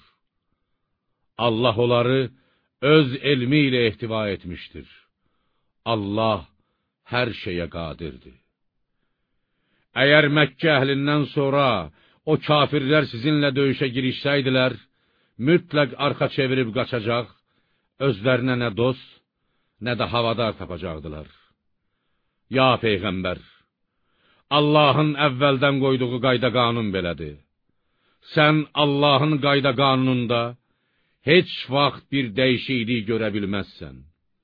Allah onları öz elmi ilə ehtiva etmişdir. Allah hər şeyə qadirdir. Əgər Məkkə əhlindən sonra o kafirlər sizinlə döyüşə girişsəydilər, mütləq arxa çevirib qaçacaq, özlərinə nə dost, nə də havadar tapacaqdılar. Ya Peyğəmbər, Allahın əvvəldən qoyduğu qayda qanun belədir. Sən Allahın qayda qanununda heç vaxt bir dəyişiklik görə bilməzsən.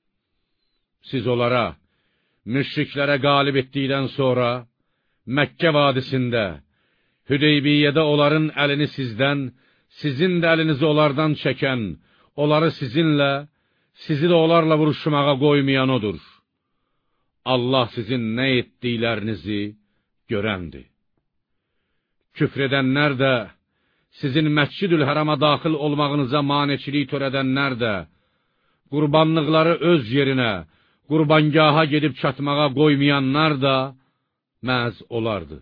Siz onlara, müşriklərə qalib etdikdən sonra, Məkkə vadisində, Hüdeybiyyədə onların əlini sizdən, sizin də əlinizi onlardan çəkən, onları sizinlə, sizi də onlarla vuruşmağa qoymayan odur. Allah sizin nə etdiklərinizi görəndir. Küfr edənlər də, sizin Məscid-ül Hərama daxil olmağınıza maneçilik törədənlər də, qurbanlıqları öz yerinə, qurbangaha gedib çatmağa qoymayanlar da məhz olardı.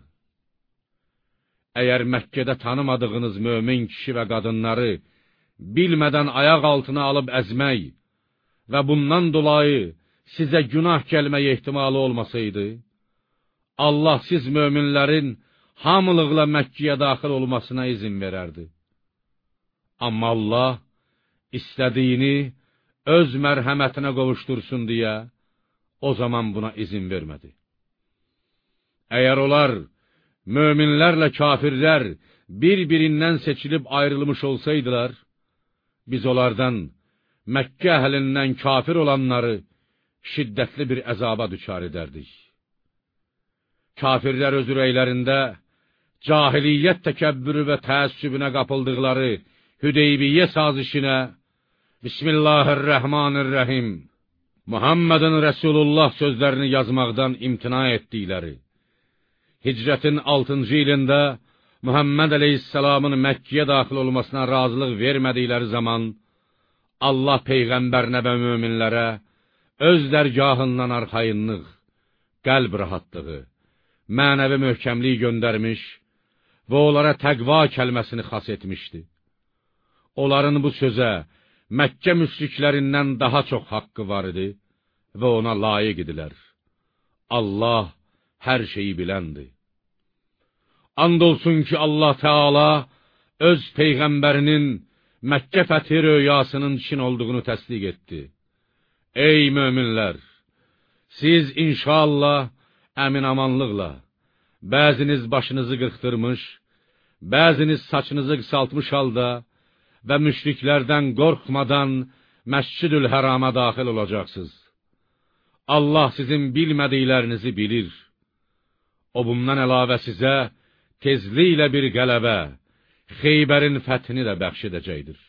Əgər Məkkədə tanımadığınız mömin kişi və qadınları bilmədən ayaq altına alıb əzmək və bundan dolayı sizə günah gəlməyə ehtimalı olmasaydı, Allah siz möminlərin hamılıqla Məkkəyə daxil olmasına izin verərdi. Amma Allah istədiyini öz mərhəmətinə qovuşdursun deyə o zaman buna izin vermədi. Əgər onlar, möminlərlə kafirlər bir-birindən seçilib ayrılmış olsaydılar, biz onlardan, Məkkə əhlindən kafir olanları şiddətli bir əzaba düçar edərdik. Kafirlər öz ürəklərində cahiliyyət təkəbbürü və təəssübünə qapıldıqları Hüdeybiyyə sazişinə Bismillahirrahmanirrahim Muhammedin Resulullah sözlərini yazmaqdan imtina etdikləri, Hicrətin altıncı ilində Muhammed Aleyhisselamın Məkkəyə daxil olmasına razılıq vermədikləri zaman Allah Peyğəmbərinə və möminlərə öz dərgahından arxayınlıq, qəlb rahatlığı, mənəvi möhkəmlik göndərmiş və onlara təqva kəlməsini xas etmişdi. Onların bu sözə Məkkə müşriklərindən daha çox haqqı var idi və ona layiq idilər. Allah hər şeyi biləndir. And olsun ki, Allah Teala öz peyğəmbərinin Məkkə fəthi röyasının Çin olduğunu təsdiq etdi. Ey möminlər! Siz inşallah əmin-amanlıqla, bəziniz başınızı qırxdırmış, bəziniz saçınızı qısaltmış halda və müşriklərdən qorxmadan Məscid-ül Hərama daxil olacaqsınız. Allah sizin bilmədiklərinizi bilir. O bundan əlavə sizə tezliklə bir qələbə, Xeybərin fəthini də bəxş edəcəkdir.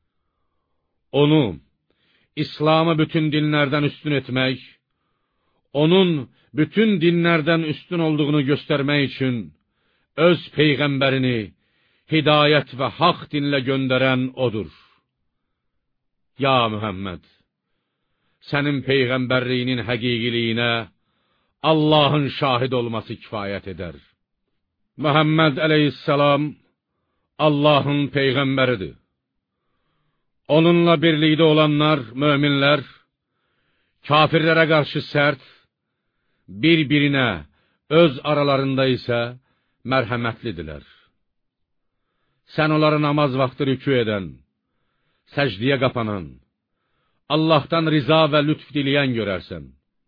Onu, İslamı bütün dinlərdən üstün etmək, onun bütün dinlərdən üstün olduğunu göstərmək üçün öz peyğəmbərini hidayət və haqq dinlə göndərən odur. Ya Muhammed, sənin peyğəmbərliyinin həqiqiliyinə Allahın şahid olması kifayət edər. Muhammed əleyhissalam Allahın peyğəmbəridir. Onunla birlikdə olanlar, möminlər, kafirlərə qarşı sərt, bir-birinə öz aralarında isə mərhəmətlidirlər. Sən onları namaz vaxtı rükû edən, səcdiyə qapanan, Allahdan riza və lütf diləyən görərsən.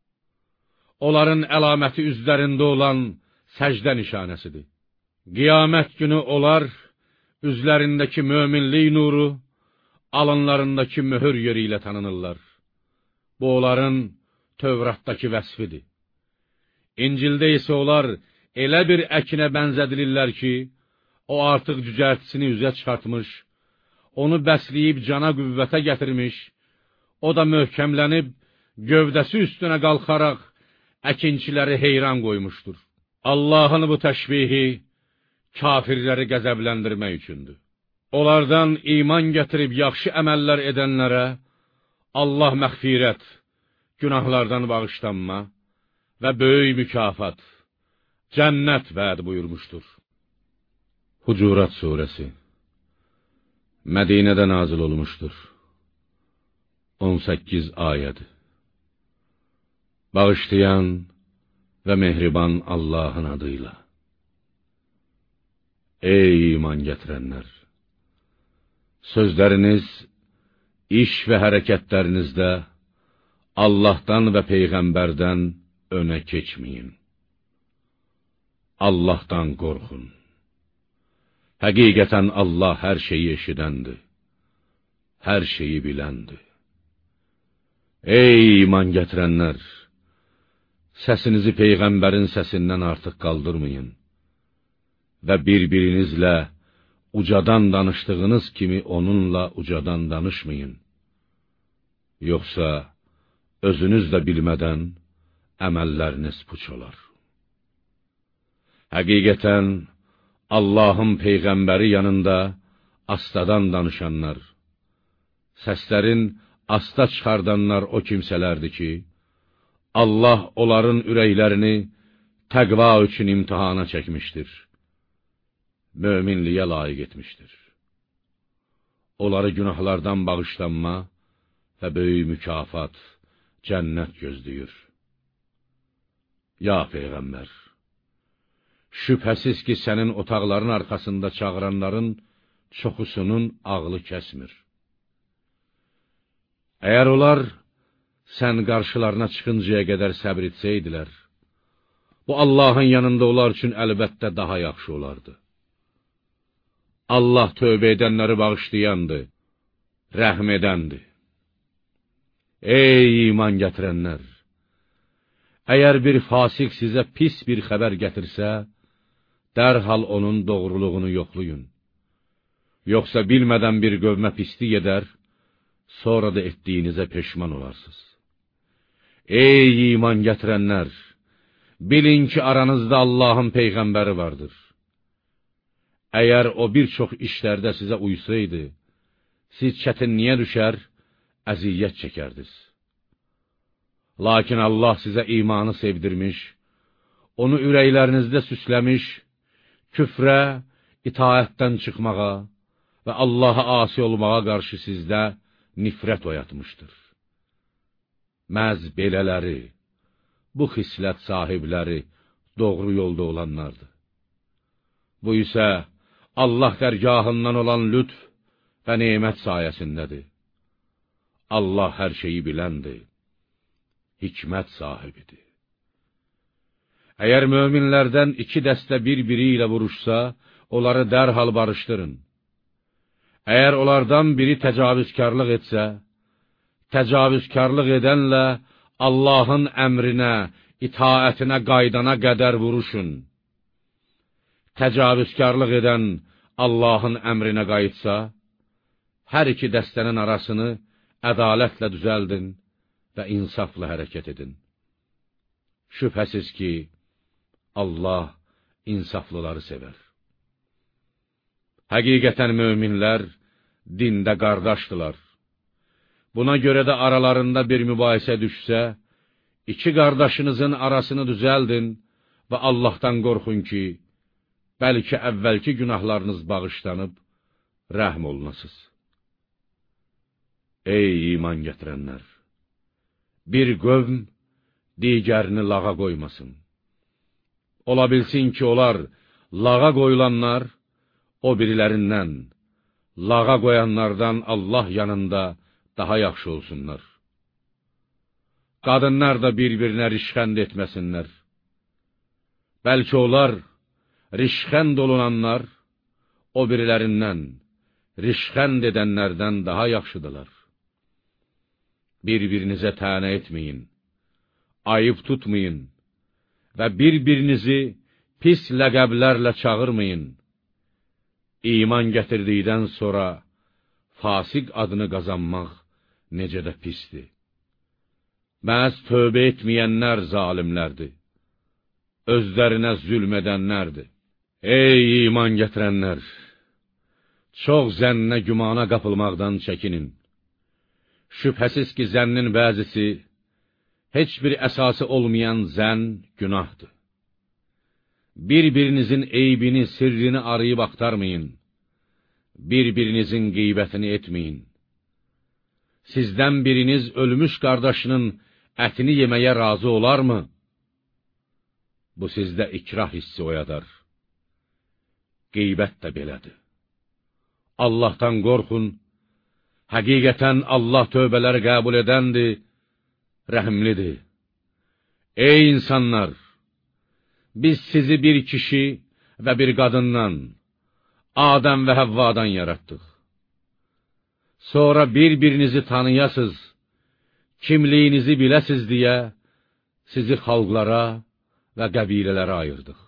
Onların əlaməti üzlərində olan səcdə nişanəsidir. Qiyamət günü onlar üzlərindəki möminlik nuru, alınlarındakı möhür yeri ilə tanınırlar. Bu, onların Tövratdakı vəsfidir. İncildə isə onlar elə bir əkinə bənzədilirlər ki, o artıq cücərtisini üzə çıxartmış, onu bəsləyib cana qüvvətə gətirmiş, o da möhkəmlənib, gövdəsi üstünə qalxaraq, əkinçiləri heyran qoymuşdur. Allahın bu təşbihi kafirləri qəzəbləndirmək üçündür. Onlardan iman gətirib yaxşı əməllər edənlərə Allah məğfirət, günahlardan bağışlanma və böyük mükafat, cənnət vəd buyurmuşdur. Hucurat surəsi Mədinədə nazil olmuşdur. on səkkiz ayədir. Bağışlayan və mehriban Allahın adıyla. Ey iman gətirənlər! Sözləriniz, iş və hərəkətlərinizdə Allahdan və Peyğəmbərdən önə keçməyin. Allahdan qorxun. Həqiqətən Allah hər şeyi eşidəndir, hər şeyi biləndir. Ey iman gətirənlər! Səsinizi Peyğəmbərin səsindən artıq qaldırmayın və bir-birinizlə ucadan danışdığınız kimi onunla ucadan danışmayın. Yoxsa özünüz də bilmədən əməlləriniz puç olar. Həqiqətən Allahın Peyğəmbəri yanında astadan danışanlar, səslərin asta çıxardanlar o kimsələrdir ki, Allah onların ürəklərini təqva üçün imtihana çəkmişdir, möminliyə layiq etmişdir. Onları günahlardan bağışlanma və böyük mükafat, cənnət gözləyir. Ya Peyğəmbər! Şübhəsiz ki, sənin otaqların arxasında çağıranların çoxusunun ağlı kəsmir. Əgər onlar sən qarşılarına çıxıncaya qədər səbr etsəydilər, bu Allahın yanında onlar üçün əlbəttə daha yaxşı olardı. Allah tövbə edənləri bağışlayandır, rəhm edəndir. Ey iman gətirənlər! Əgər bir fasik sizə pis bir xəbər gətirsə, dərhal onun doğruluğunu yoxlayın. Yoxsa bilmədən bir qövmə pislik edər, sonra da etdiyinizə peşman olarsınız. Ey iman gətirənlər! Bilin ki, aranızda Allahın Peyğəmbəri vardır. Əgər o bir çox işlərdə sizə uysaydı, siz çətinliyə düşər, əziyyət çəkərdiniz. Lakin Allah sizə imanı sevdirmiş, onu ürəklərinizdə süsləmiş, küfrə, itaətdən çıxmağa və Allaha asi olmağa qarşı sizdə nifrət oyatmışdır. Məhz belələri, bu xislət sahibləri doğru yolda olanlardır. Bu isə Allah dərgahından olan lütf və nemət sayəsindədir. Allah hər şeyi biləndir, hikmət sahibidir. Əgər möminlərdən iki dəstə bir-biri ilə vuruşsa, onları dərhal barışdırın. Əgər onlardan biri təcavüzkarlıq etsə, təcavüzkarlıq edənlə Allahın əmrinə, itaətinə qaydana qədər vuruşun. Təcavüzkarlıq edən Allahın əmrinə qayıtsa, hər iki dəstənin arasını ədalətlə düzəldin və insafla hərəkət edin. Şübhəsiz ki, Allah insaflıları sevər. Həqiqətən möminlər dində qardaşdılar. Buna görə də aralarında bir mübahisə düşsə, iki qardaşınızın arasını düzəldin və Allahdan qorxun ki, bəlkə əvvəlki günahlarınız bağışlanıb, rəhm olunasız. Ey iman gətirənlər! Bir qövm digərini lağa qoymasın. Ola bilsin ki, onlar lağa qoyulanlar, o birilərindən, lağa qoyanlardan Allah yanında daha yaxşı olsunlar. Qadınlar da bir-birinə rişxənd etməsinlər. Bəlkə onlar, rişxənd olunanlar, o birilərindən, rişxənd edənlərdən daha yaxşıdırlar. Bir-birinizə tənə etməyin, ayıb tutmayın və bir-birinizi pis ləqəblərlə çağırmayın. İman gətirdikdən sonra fasiq adını qazanmaq necə də pisdir. Məhz tövbə etməyənlər zalimlərdir. Özlərinə zülm edənlərdir. Ey iman gətirənlər! Çox zənnə gümana qapılmaqdan çəkinin. Şübhəsiz ki, zənnin bəzisi, heç bir əsası olmayan zənn günahdır. Bir-birinizin eybini, sirrini arayıb axtarmayın. Bir-birinizin qeybətini etməyin. Sizdən biriniz ölmüş qardaşının ətini yeməyə razı olarmı? Bu sizdə ikrah hissi oyadar. Qeybət də belədir. Allahdan qorxun, həqiqətən Allah tövbələri qəbul edəndir, rəhimlidir. Ey insanlar! Biz sizi bir kişi və bir qadından, Adəm və Həvvadan yaratdıq. Sonra bir-birinizi tanıyasız, kimliyinizi biləsiz deyə sizi xalqlara və qəbilələrə ayırdıq.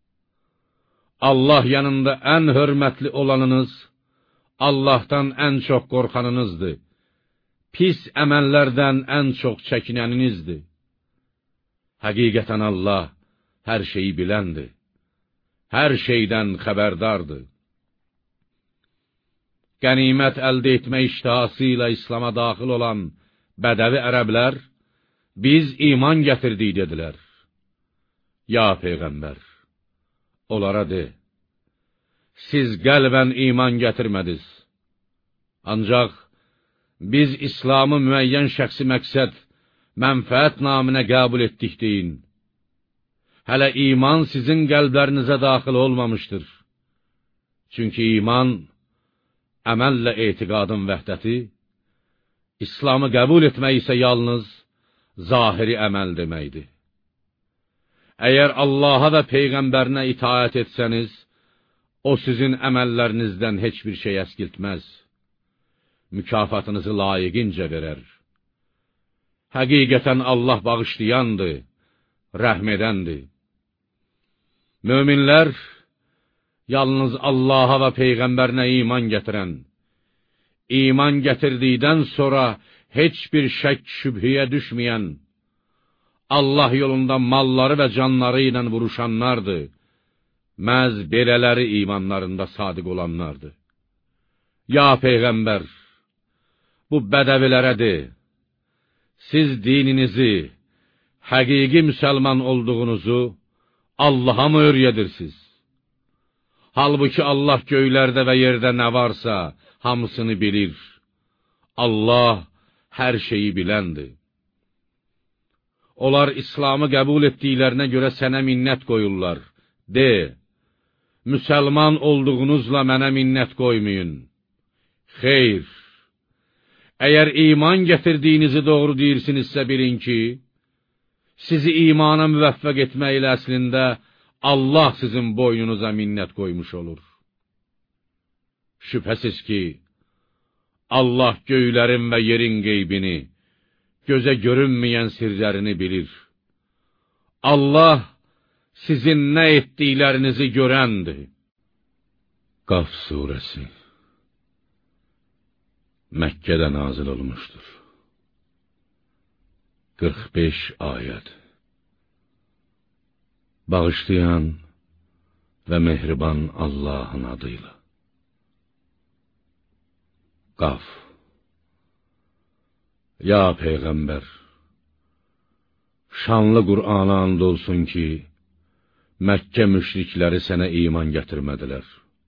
Allah yanında ən hörmətli olanınız, Allahdan ən çox qorxanınızdır. Pis əməllərdən ən çox çəkinəninizdir. Həqiqətən Allah hər şeyi biləndir. Hər şeydən xəbərdardır. Qənimət əldə etmə iştihası ilə İslama daxil olan bədəvi ərəblər, biz iman gətirdik, dedilər. Ya Peyğəmbər, onlara de, siz qəlbən iman gətirmədiniz. Ancaq biz İslamı müəyyən şəxsi məqsəd, mənfəət naminə qəbul etdik deyin. Hələ iman sizin qəlblərinizə daxil olmamışdır. Çünki iman, əməllə etiqadın vəhdəti, İslamı qəbul etmək isə yalnız zahiri əməl deməkdir. Əgər Allaha və Peyğəmbərinə itaət etsəniz, o sizin əməllərinizdən heç bir şey əskiltməz. Mükafatınızı layiqincə verər. Həqiqətən Allah bağışlayandır, rəhm edəndir. Möminlər, yalnız Allaha və Peyğəmbərinə iman gətirən, iman gətirdikdən sonra heç bir şək şübhəyə düşməyən, Allah yolunda malları və canları ilə vuruşanlardır. Məz belələri imanlarında sadiq olanlardır. Ya Peyğəmbər, bu bədəvilərə de, siz dininizi, həqiqi müsəlman olduğunuzu Allaha mı öyrədirsiniz? Halbuki Allah göylərdə və yerdə nə varsa, hamısını bilir. Allah hər şeyi biləndir. Onlar İslamı qəbul etdiklərinə görə sənə minnət qoyurlar. De, müsəlman olduğunuzla mənə minnət qoymayın. Xeyr, əgər iman gətirdiyinizi doğru deyirsinizsə bilin ki, sizi imana müvəffəq etməklə əslində Allah sizin boynunuza minnət qoymuş olur. Şübhəsiz ki, Allah göylərin və yerin qeybini, gözə görünməyən sirlərini bilir. Allah sizin nə etdiklərinizi görəndir. Qaf surəsi Məkkədə nazil olmuşdur. qırx beş ayəd. Bağışlayan və mehriban Allahın adıyla. Qaf. Ya Peyğəmbər, şanlı Qur'ana and olsun ki, Məkkə müşrikləri sənə iman gətirmədilər.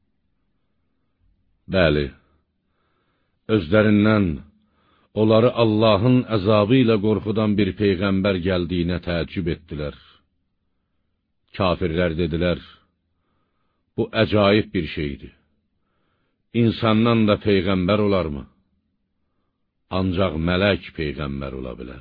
Bəli, özlərindən onları Allahın əzabı ilə qorxudan bir Peyğəmbər gəldiyinə təəccüb etdilər. Kafirlər dedilər, bu əcaib bir şeydir. İnsandan da Peyğəmbər olarmı? Ancaq mələk Peyğəmbər ola bilər.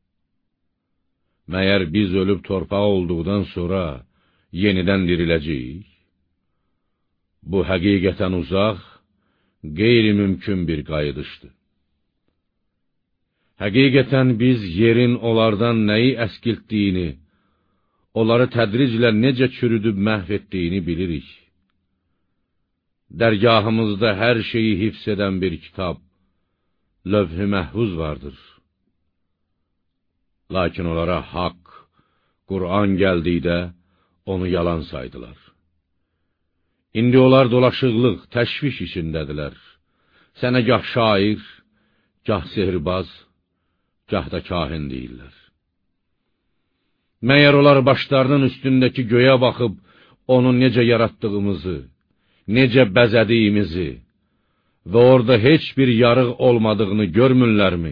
Məyər biz ölüb torpaq olduqdan sonra yenidən diriləcəyik? Bu həqiqətən uzaq, qeyri-mümkün bir qayıdışdır. Həqiqətən biz yerin onlardan nəyi əskiltdiyini, onları tədriclə necə çürüdüb məhv etdiyini bilirik. Dərgahımızda hər şeyi hifz edən bir kitab, lövh-i məhfuz vardır. Lakin onlara haqq, Qur'an gəldikdə onu yalan saydılar. İndi onlar dolaşıqlıq, təşviş içindədirlər. Sənə gah şair, gah sehirbaz, gah da kahin deyirlər. Məyər onlar başlarının üstündəki göyə baxıb, onu necə yaratdığımızı, necə bəzədiyimizi və orada heç bir yarıq olmadığını görmürlərmi?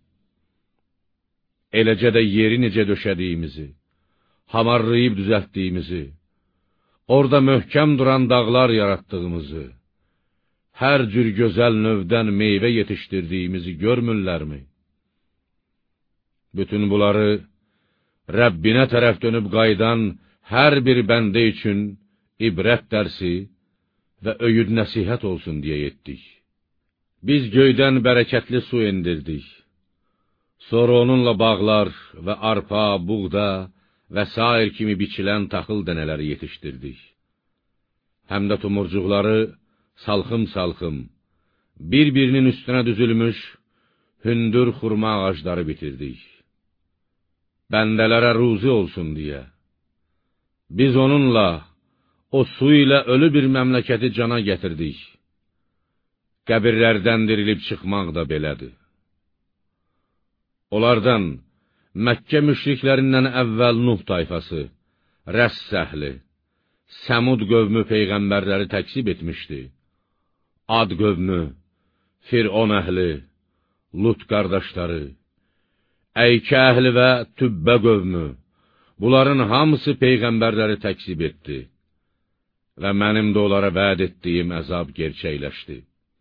Eləcə də yeri necə döşədiyimizi, hamarlayıb düzəltdiyimizi, orada möhkəm duran dağlar yaratdığımızı, hər cür gözəl növdən meyvə yetişdirdiyimizi görmürlərmi? Bütün bunları Rəbbinə tərəf dönüb qayıdan hər bir bəndə üçün ibrət dərsi və öyüd nəsihət olsun deyə etdik. Biz göydən bərəkətli su endirdik. Sonra onunla bağlar və arpa, buğda və sair kimi biçilən taxıl dənələri yetişdirdik. Həm də tumurcuqları salxım-salxım, bir-birinin üstünə düzülmüş hündür xurma ağacları bitirdik. Bəndələrə ruzi olsun deyə. Biz onunla, o su ilə ölü bir məmləkəti cana gətirdik. Qəbirlərdən dirilib çıxmaq da belədir. Onlardan Məkkə müşriklərindən əvvəl Nuh tayfası, Rəss əhli, Səmud qövmü peyğəmbərləri təksib etmişdi. Ad qövmü, Firon əhli, Lut qardaşları, Əykə əhli və Tübbə qövmü, bunların hamısı peyğəmbərləri təksib etdi və mənim də onlara vəd etdiyim əzab gerçəkləşdi.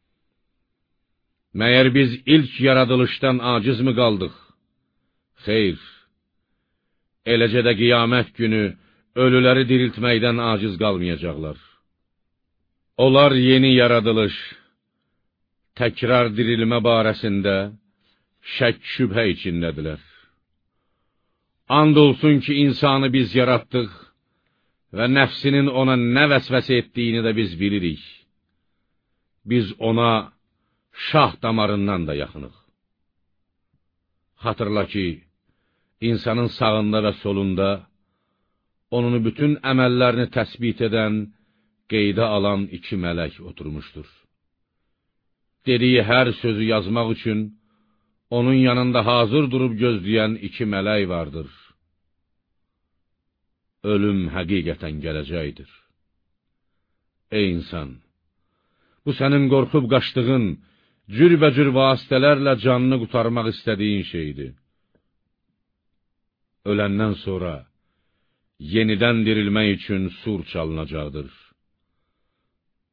Məyər biz ilk yaradılışdan aciz mi qaldıq? Xeyr, eləcə də qiyamət günü ölüləri diriltməkdən aciz qalmayacaqlar. Onlar yeni yaradılış, təkrar dirilmə barəsində şək şübhə içindədirlər. And olsun ki, insanı biz yaratdıq və nəfsinin ona nə vəsvəsə etdiyini də biz bilirik. Biz ona şah damarından da yaxınıq. Xatırla ki, insanın sağında və solunda onun bütün əməllərini təsbit edən, qeydə alan iki mələk oturmuşdur. Dediyi hər sözü yazmaq üçün onun yanında hazır durub gözləyən iki mələk vardır. Ölüm həqiqətən gələcəkdir. Ey insan! Bu sənin qorxub qaçdığın, cürbəcür vasitələrlə canını qurtarmaq istədiyin şeydir. Öləndən sonra yenidən dirilmək üçün sur çalınacaqdır.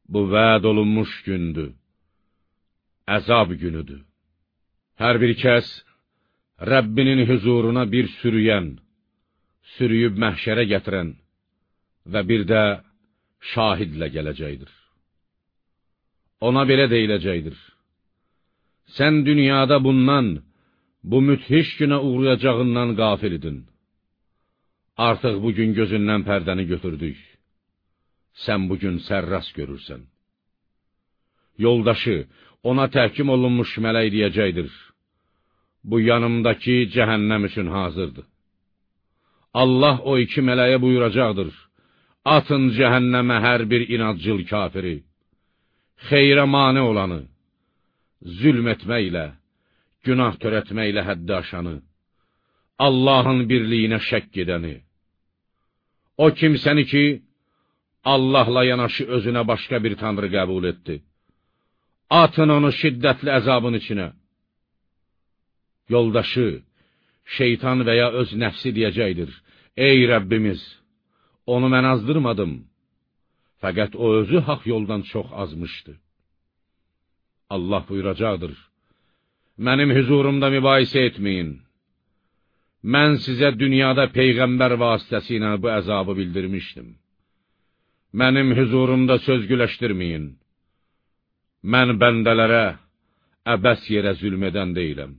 bu vəd olunmuş gündür, əzab günüdür. Hər bir kəs Rəbbinin huzuruna bir sürüyən, sürüyüb məhşərə gətirən və bir də şahidlə gələcəkdir. Ona belə deyiləcəkdir: sən dünyada bundan, bu müthiş günə uğrayacağından qafil idin. Artıq bugün gözündən pərdəni götürdük. Sən bugün sərrast görürsən. Yoldaşı, ona təhkim olunmuş mələk deyəcəkdir: bu yanımdakı cəhənnəm üçün hazırdır. Allah o iki mələyə buyuracaqdır: atın cəhənnəmə hər bir inadcıl kafiri, xeyrə mane olanı, zülm etməklə, günah törətməklə həddi aşanı, Allahın birliyinə şəkk edəni, o kimsəni ki, Allahla yanaşı özünə başqa bir tanrı qəbul etdi. Atın onu şiddətli əzabın içinə. Yoldaşı, şeytan və ya öz nəfsi deyəcəkdir: ey Rəbbimiz, onu mən azdırmadım, fəqət o özü haqq yoldan çox azmışdı. Allah buyuracaqdır: mənim huzurumda mübahisə etməyin. Mən sizə dünyada peyğəmbər vasitəsilə bu əzabı bildirmişdim. Mənim huzurumda söz güləşdirməyin. Mən bəndələrə əbəs yerə zülm edən deyiləm.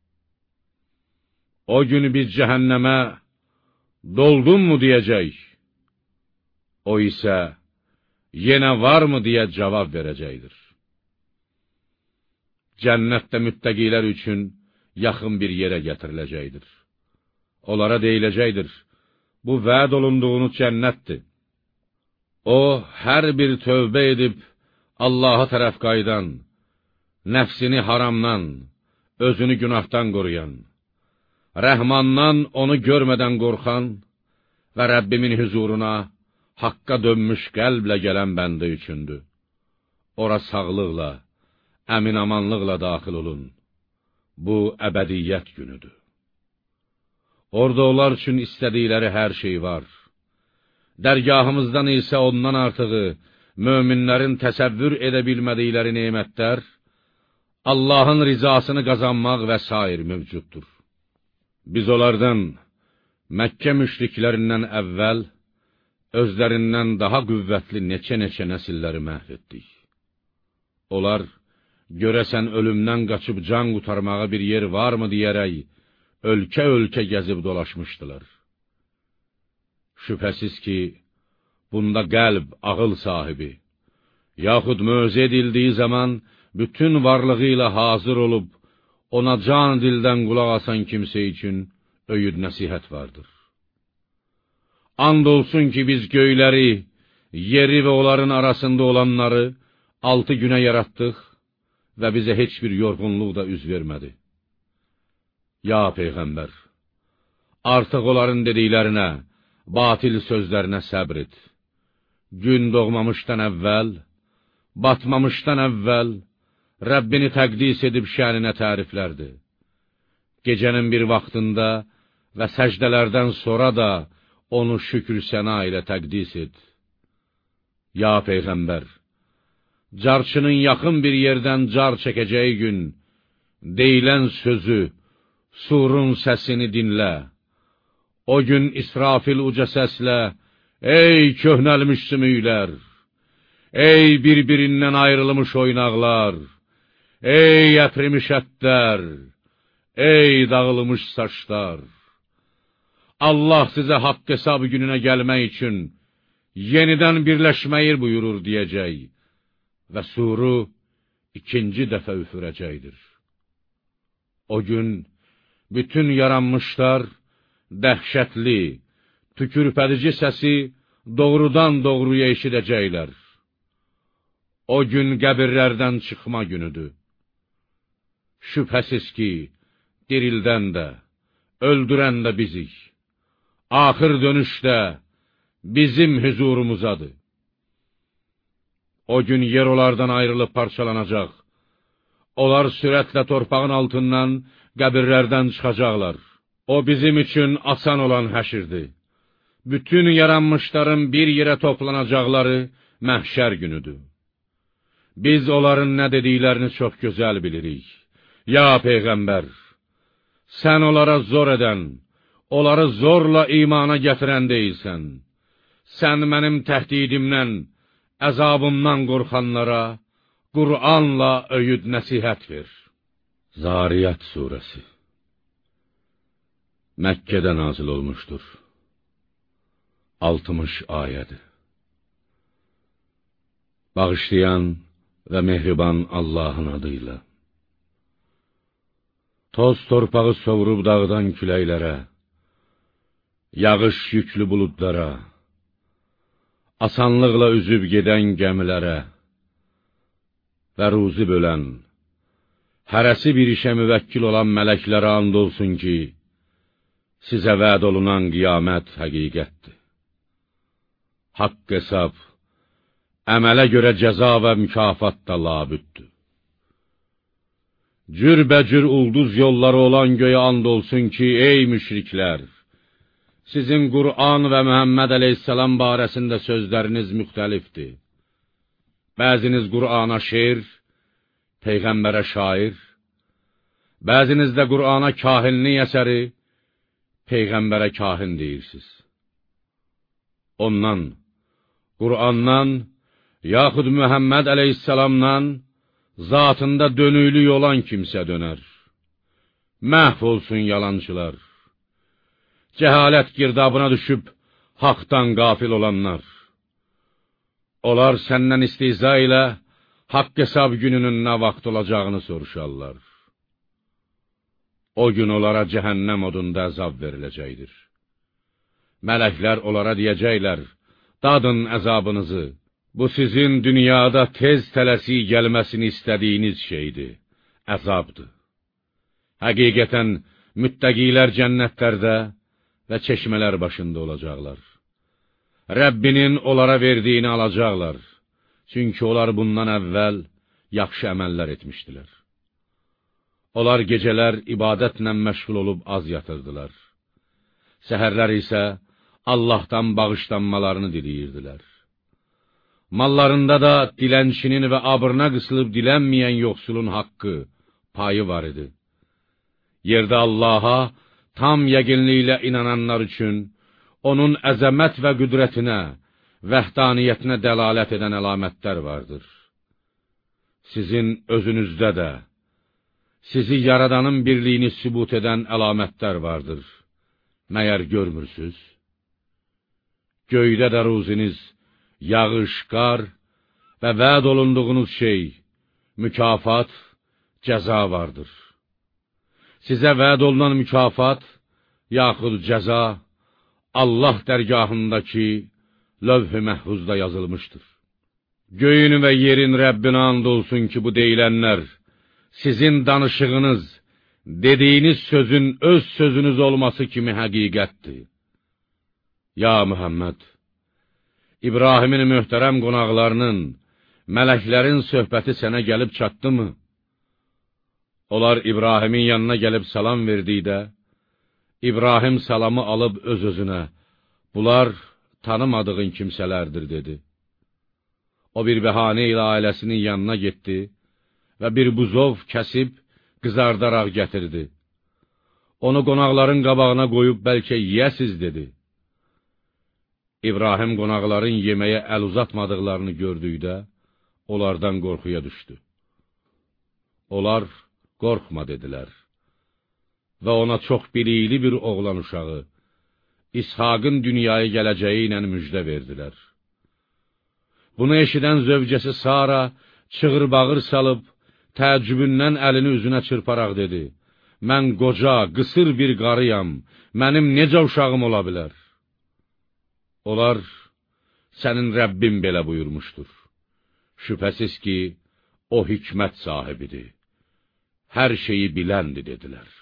O gün biz cəhənnəmə doldunmu deyəcək. O isə yenə varmı deyə cavab verəcəkdir. Cənnətdə müttəqilər üçün yaxın bir yerə gətiriləcəkdir. Onlara deyiləcəkdir: bu vəd olunduğunuz cənnətdir. O, hər bir tövbə edib Allaha tərəf qayıdan, nəfsini haramdan, özünü günahdan qoruyan, Rəhmandan onu görmədən qorxan və Rəbbimin huzuruna haqqa dönmüş qəlblə gələn bəndə üçündür. Ora sağlıqla, əmin-amanlıqla daxil olun. Bu, əbədiyyət günüdür. Orada onlar üçün istədikləri hər şey var. Dərgahımızdan isə ondan artığı, möminlərin təsəvvür edə bilmədikləri nemətlər, Allahın rizasını qazanmaq və sair mövcuddur. Biz onlardan, Məkkə müşriklərindən əvvəl, özlərindən daha qüvvətli neçə-neçə nəsilləri məhv etdik. Onlar, görəsən ölümdən qaçıb can qurtarmağa bir yer varmı deyərək, ölkə-ölkə gəzib dolaşmışdılar. Şübhəsiz ki, bunda qəlb, ağıl sahibi, yaxud möcüzə edildiyi zaman bütün varlığı ilə hazır olub, ona can dildən qulaq asan kimsə üçün öyüd nəsihət vardır. And olsun ki, biz göyləri, yeri və onların arasında olanları altı günə yaratdıq və bizə heç bir yorğunluq da üz vermədi. Ya Peyğəmbər, artıq onların dediklərinə, batil sözlərinə səbr et. Gün doğmamışdan əvvəl, batmamışdan əvvəl, Rəbbini təqdis edib şəninə təriflərdi. Gecənin bir vaxtında və səcdələrdən sonra da onu şükür səna ilə təqdis et. Ya Peyğəmbər, carçının yaxın bir yerdən car çəkəcəyi gün, deyilən sözü, surun səsini dinlə. O gün İsrafil uca səslə: ey köhnəlmiş sümüklər, ey bir-birindən ayrılmış oynaqlar, ey əprimiş ətlər, ey dağılmış saçlar! Allah sizə haqq hesabı gününə gəlmək üçün yenidən birləşməyi buyurur deyəcək və suru ikinci dəfə üfürəcəkdir. O gün bütün yaranmışlar dəhşətli, tükürpədici səsi doğrudan doğruya eşidəcəklər. O gün qəbirlərdən çıxma günüdür. Şübhəsiz ki, dirildən də, öldürən də bizik. Axır dönüşdə bizim huzurumuzadır. O gün yer onlardan ayrılıb parçalanacaq. Onlar sürətlə torpağın altından qəbirlərdən çıxacaqlar. O bizim üçün asan olan həşirdir. Bütün yaranmışların bir yerə toplanacaqları məhşər günüdür. biz onların nə dediklərini çox gözəl bilirik. Ya Peyğəmbər, sən onlara zor edən, onları zorla imana gətirən deyilsən. Sən mənim təhdidimdən, əzabımdan qorxanlara Qur'anla öyüd nəsihət ver. Zariyat surəsi Məkkədə nazil olmuşdur. altmış ayədir. Bağışlayan və mehriban Allahın adıyla. Toz torpağı sovurub dağdan küləklərə, yağış yüklü buludlara, asanlıqla üzüb gedən gəmilərə və ruzi bölən, hərəsi bir işə müvəkkil olan mələklərə and olsun ki, sizə vəd olunan qiyamət həqiqətdir. Haqq hesab, əmələ görə cəza və mükafat da labüddür. Cürbəcür ulduz yolları olan göyə and olsun ki, ey müşriklər, sizin Qur'an və Məhəmməd əleyhissalam barəsində sözləriniz müxtəlifdir. Bəziniz Qur'ana şeir, Peyğəmbərə şair, bəziniz də Qur'ana kahinlik əsəri, Peyğəmbərə kahin deyirsiniz. Ondan, Qur'andan, yaxud Məhəmməd əleyhissalamdan, zatında dönüklük olan kimsə dönər. Məhv olsun yalançılar. Cəhalət girdabına düşüb, haqdan qafil olanlar. Onlar səndən istihza ilə, haqq hesab gününün nə vaxt olacağını soruşarlar. O gün onlara cəhənnəm odunda əzab veriləcəkdir. Mələklər onlara deyəcəklər, dadın əzabınızı. Bu sizin dünyada tez tələsik gəlməsini istədiyiniz şeydir, əzabdır. Həqiqətən, müttəqilər cənnətlərdə və çeşmələr başında olacaqlar. Rəbbinin onlara verdiyini alacaqlar. Çünki onlar bundan əvvəl yaxşı əməllər etmişdilər. Onlar gecələr ibadətlə məşğul olub az yatırdılar. Səhərlər isə Allahdan bağışlanmalarını diləyirdilər. Mallarında da dilənçinin və abrına qısılıb dilənməyən yoxsulun haqqı, payı var idi. Yerdə Allaha tam yəqinliklə inananlar üçün onun əzəmət və qüdrətinə, vəhdaniyyətinə dəlalət edən əlamətlər vardır. Sizin özünüzdə də, sizi yaradanın birliyini sübut edən əlamətlər vardır. Məyər görmürsüz? Göydə də ruziniz, yağış, qar və vəd olunduğunuz şey, mükafat, cəza vardır. Sizə vəd olunan mükafat, yaxud cəza, Allah dərgahındakı lövh-i məhfuzda yazılmışdır. Göyün və yerin Rəbbinə and olsun ki, bu deyilənlər, sizin danışığınız, dediyiniz sözün öz sözünüz olması kimi həqiqətdir. Ya Muhammed, İbrahimin möhtərəm qonaqlarının, mələklərin söhbəti sənə gəlib çatdımı? Onlar İbrahimin yanına gəlib salam verdikdə, İbrahim salamı alıb öz-özünə, bunlar tanımadığın kimsələrdir, dedi. O bir bəhanə ilə ailəsinin yanına getdi və bir buzov kəsib, qızardaraq gətirdi. Onu qonaqların qabağına qoyub bəlkə yiyəsiz, dedi. İbrahim qonaqların yeməyə əl uzatmadıqlarını gördükdə, onlardan qorxuya düşdü. Onlar, qorxma, dedilər. Və ona çox bilikli bir oğlan uşağı, İshaqın dünyaya gələcəyi ilə müjdə verdilər. Bunu eşidən zövcəsi Sara çığır-bağır salıb, təəccübündən əlini üzünə çırparaq dedi, mən qoca, qısır bir qarıyam, mənim necə uşağım ola bilər? Onlar, sənin Rəbbin belə buyurmuşdur. Şübhəsiz ki, o hikmət sahibidir, hər şeyi biləndir, dedilər.